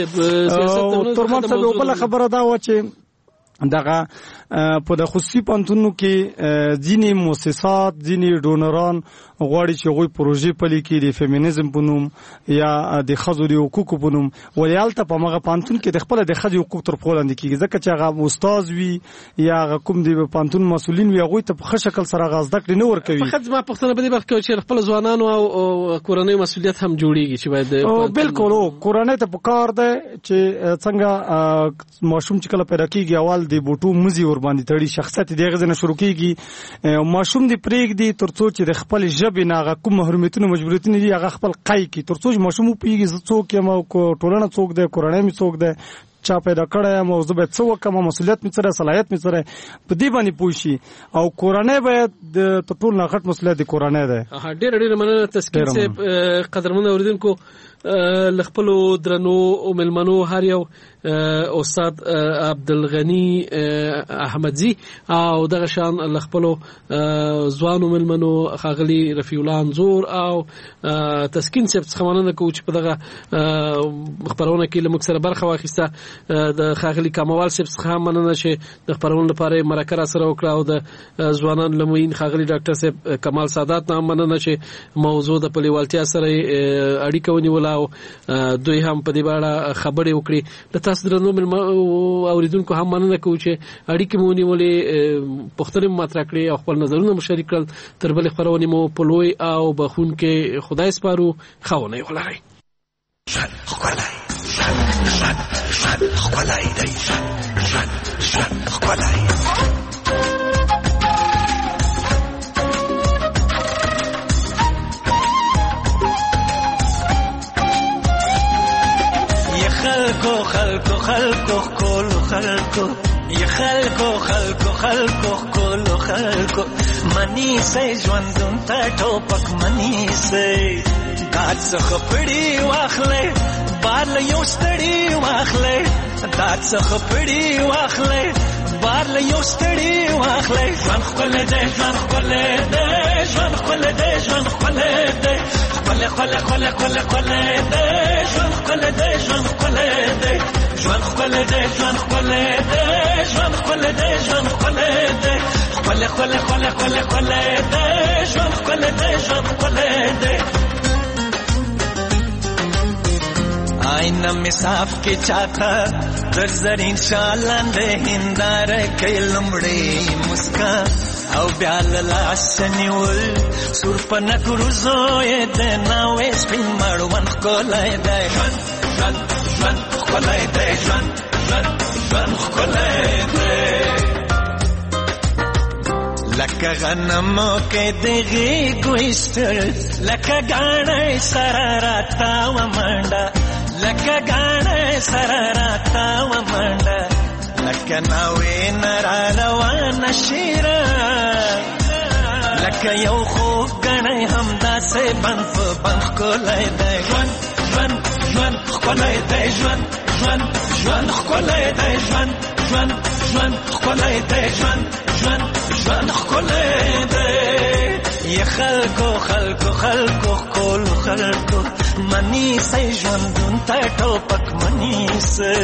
شي. ترمان صاحب بله خبره دا وه چې دغه په د خصوصي پانتونو کې ځینې مؤسسات، ځینې ډونران غواړي چې هغوی پروژې پلي کړي د فیمینیزم په نوم یا د ښځو د حقوقو په نوم، ولې هلته په همغه پانتون کې د خپله د ښځې حقوق تر پښو لاندې کېږي، ځکه چې هغه استاذ وي یا هغه کوم د پانتون مسؤلین وي، هغوی ته په ښه شکل سره هغه زده کړې نه ورکوي. فقط زما پوښتنه په دې برخه کې چې خپل ځوانانو او کورنۍ مسؤلیت هم جوړیږي چې باید بالکل کورنۍ ته پکار ده چې څنګه ماشوم چې کله پیدا کېږي اول د بوټو مزي ورباندې تړي، شخصیت یې دغه ځای نه شروع کېږي، ماشوم دې پرېږدي تر څو چې د خپل ژبې نه هغه کوم محرومیتونه مجبوریتونه دي هغه خپل قای کړي، تر څو چې ماشوم وپوهېږي زه څوک یم او ټولنه څوک دی، کورنۍ مې څوک دی، چا پیدا کړی یم او زه باید څه وکړم، مسؤلیت مې څه دی، صلاحیت مې څه دی، په دې باندې پوه شي. او کورنۍ باید تر ټولو نه غټ مسؤلیت د کورنۍ دی. ډېره ډېره مننه تسکین صاحب. قدرمن اورېدونکو، له خپلو درنو مېلمنو هر یو استاد عبدالغني احمدزي او دغه شان له خپلو ځوانو مېلمنو ښاغلي رفیع الله انځور او تسکین صاحب څخه مننه کوو چې په دغه خپرونه کې له موږ سره برخه واخیسته. د ښاغلي کاموال صاحب څخه هم مننه چې د خپرونې لپاره یې مرکه راسره وکړه، او د ځوانانو له معین ښاغلي ډاکټر صاحب کمال سادات نه هم مننه چې موضوع د په لیوالتیا سره اړیکه ونیوله او دوی هم په دې اړه خبرې وکړي. د تاسو درنو اوریدونکو هم مننه کوو چې اړیکې مو ونیولې، پوښتنې مو مطرح کړې او خپل نظرونه مو شریک کړل. تر بلې خپرونې مو په لوی او بخښونکي خدای سپارو. ښه اونۍ ولرئ. خلکو کولو خلکو یا خلکو کولو خلکو منی سي ژوندون ته ټوپک منی سي داد څخه پړی واخلې بار له یو ستړی واخلې داد څخه پړی واخلې بار له یو ستړی واخلې ژوند خپل دې ژوند خپل دې ژوند خپل دې ژوند خپل دې خپل خپل خپل خپل خپل دې ژوند خپل دې ژوند خپل دې ژوند خپل دې ژوند خپل دې ژوند خپل دې ژوند خپل دې خپل خپل خپل خپل خپل دې ژوند خپل دې ژوند خپل دې آئینہ میں صاف کے چاہتا در زرین شالان دے ہندار کئی لمڑے مسکان او بیال لاسنیول سور پنک روزوئے دے ناوے سپین مارو من خکولائے دے جوان جوان جوان خکولائے دے جوان جوان جوان خکولائے دے لکه غنمو کې دغه ګوستر لکه غاڼې سراراتا و منډه لکه غاڼې سراراتا و منډه لکه ناوې نرا روان شیرا لکه یو خوب غنې همدا سه بنف بنخ کولای دی ژوند ژوند ژوند کولای دی ژوند ژوند ژوند کولای دی ژوند ژوند ژوند کولای دی ژوند ژوند ژوند کولای دی یا خلکو خلکو خلکو کول خلکو منی سي ژوندون ته ټوپک منی سي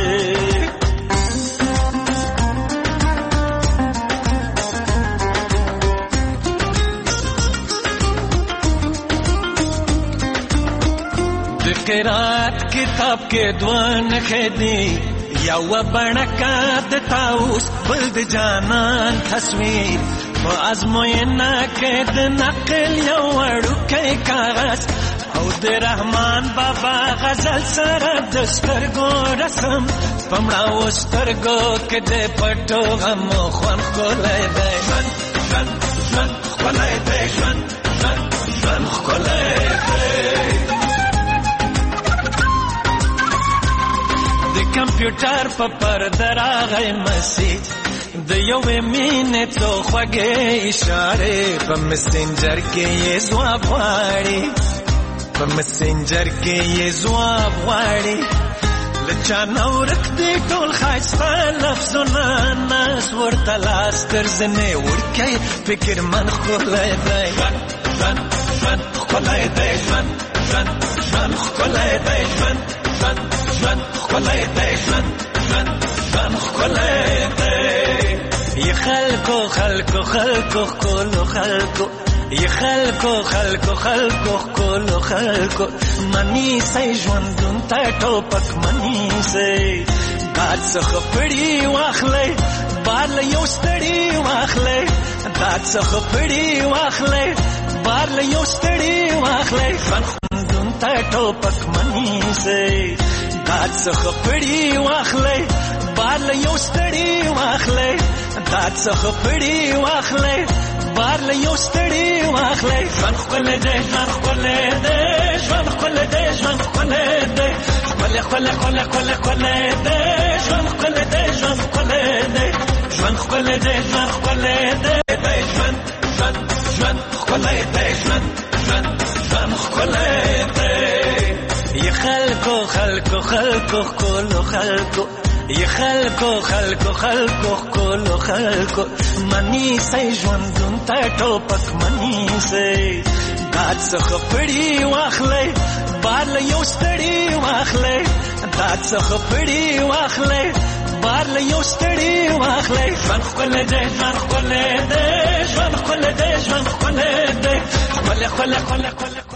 د قرات کتاب کې دوان خدي یا وبنکا د تاوس بل د جانان تصویر په ازموینه کې د نقل یو وړوکی کاغذ او د رحمان بابا غزل سره د سترګو رسم پمړه و سترګو کې د پټو غم خوان کولای دی ژوند کولای دی ژوند کولای دی د کمپیوټر په پرده راغی مسیح د یوې مینې تو خوږې اشارې په مسنجر کې یې ځواب غواړي په مسنجر کې یې ځواب غواړي له چا نه ورک دی ټول ښایسته لفظونه ناز ورته لاس تر زنې ورکوي فکر من ښکلی دی ژوند ښکلی دی ژوند ښکلی دی ژوند ښکلی دی ژوند ښکلی دی ی خلکو خلکو خلکو ښکلو خلکو ی خلکو خلکو خلکو ښکلو خلکو منیسئ ژوندون ته ټوپک منیسئ باد څخه پړي واخلئ بار له یو ستړي واخلئ باد څخه پړي واخلئ بار له یو ستړي واخلئ ژوندون ته ټوپک منیسئ باد څخه پړي واخلئ بار له یو ستړي واخلئ باد څخه پړي واخلئ بار له یو ستړي واخلئ ژوند ښکلی دی ژوند ښکلی دی ژوند ښکلی دی ژوند ښکلی دی ښکلی ښکلی ښکلی ښکلی ښکلی دی ژوند ښکلی دی ژوند ښکلی دی ژوند ښکلی دی ژوند ښکلی دی ژوند ښکلی دی ژوند ښکلی دی ی خلکو خلکو خلکو ښکلو خلکو ی خلکو خلکو خلکو ښکلو خلکو منیسئ ژوندون ته ټوپک منیسئ باد څخه پړي واخلئ بار له یو ستړي واخلئ باد څخه پړي واخلئ بار له یو ستړي واخلئ ژوند ښکلی دی ژوند ښکلی دی ژوند ښکلی دی ژوند ښکلی دی ښکلی ښکلی ښکلی ښکلی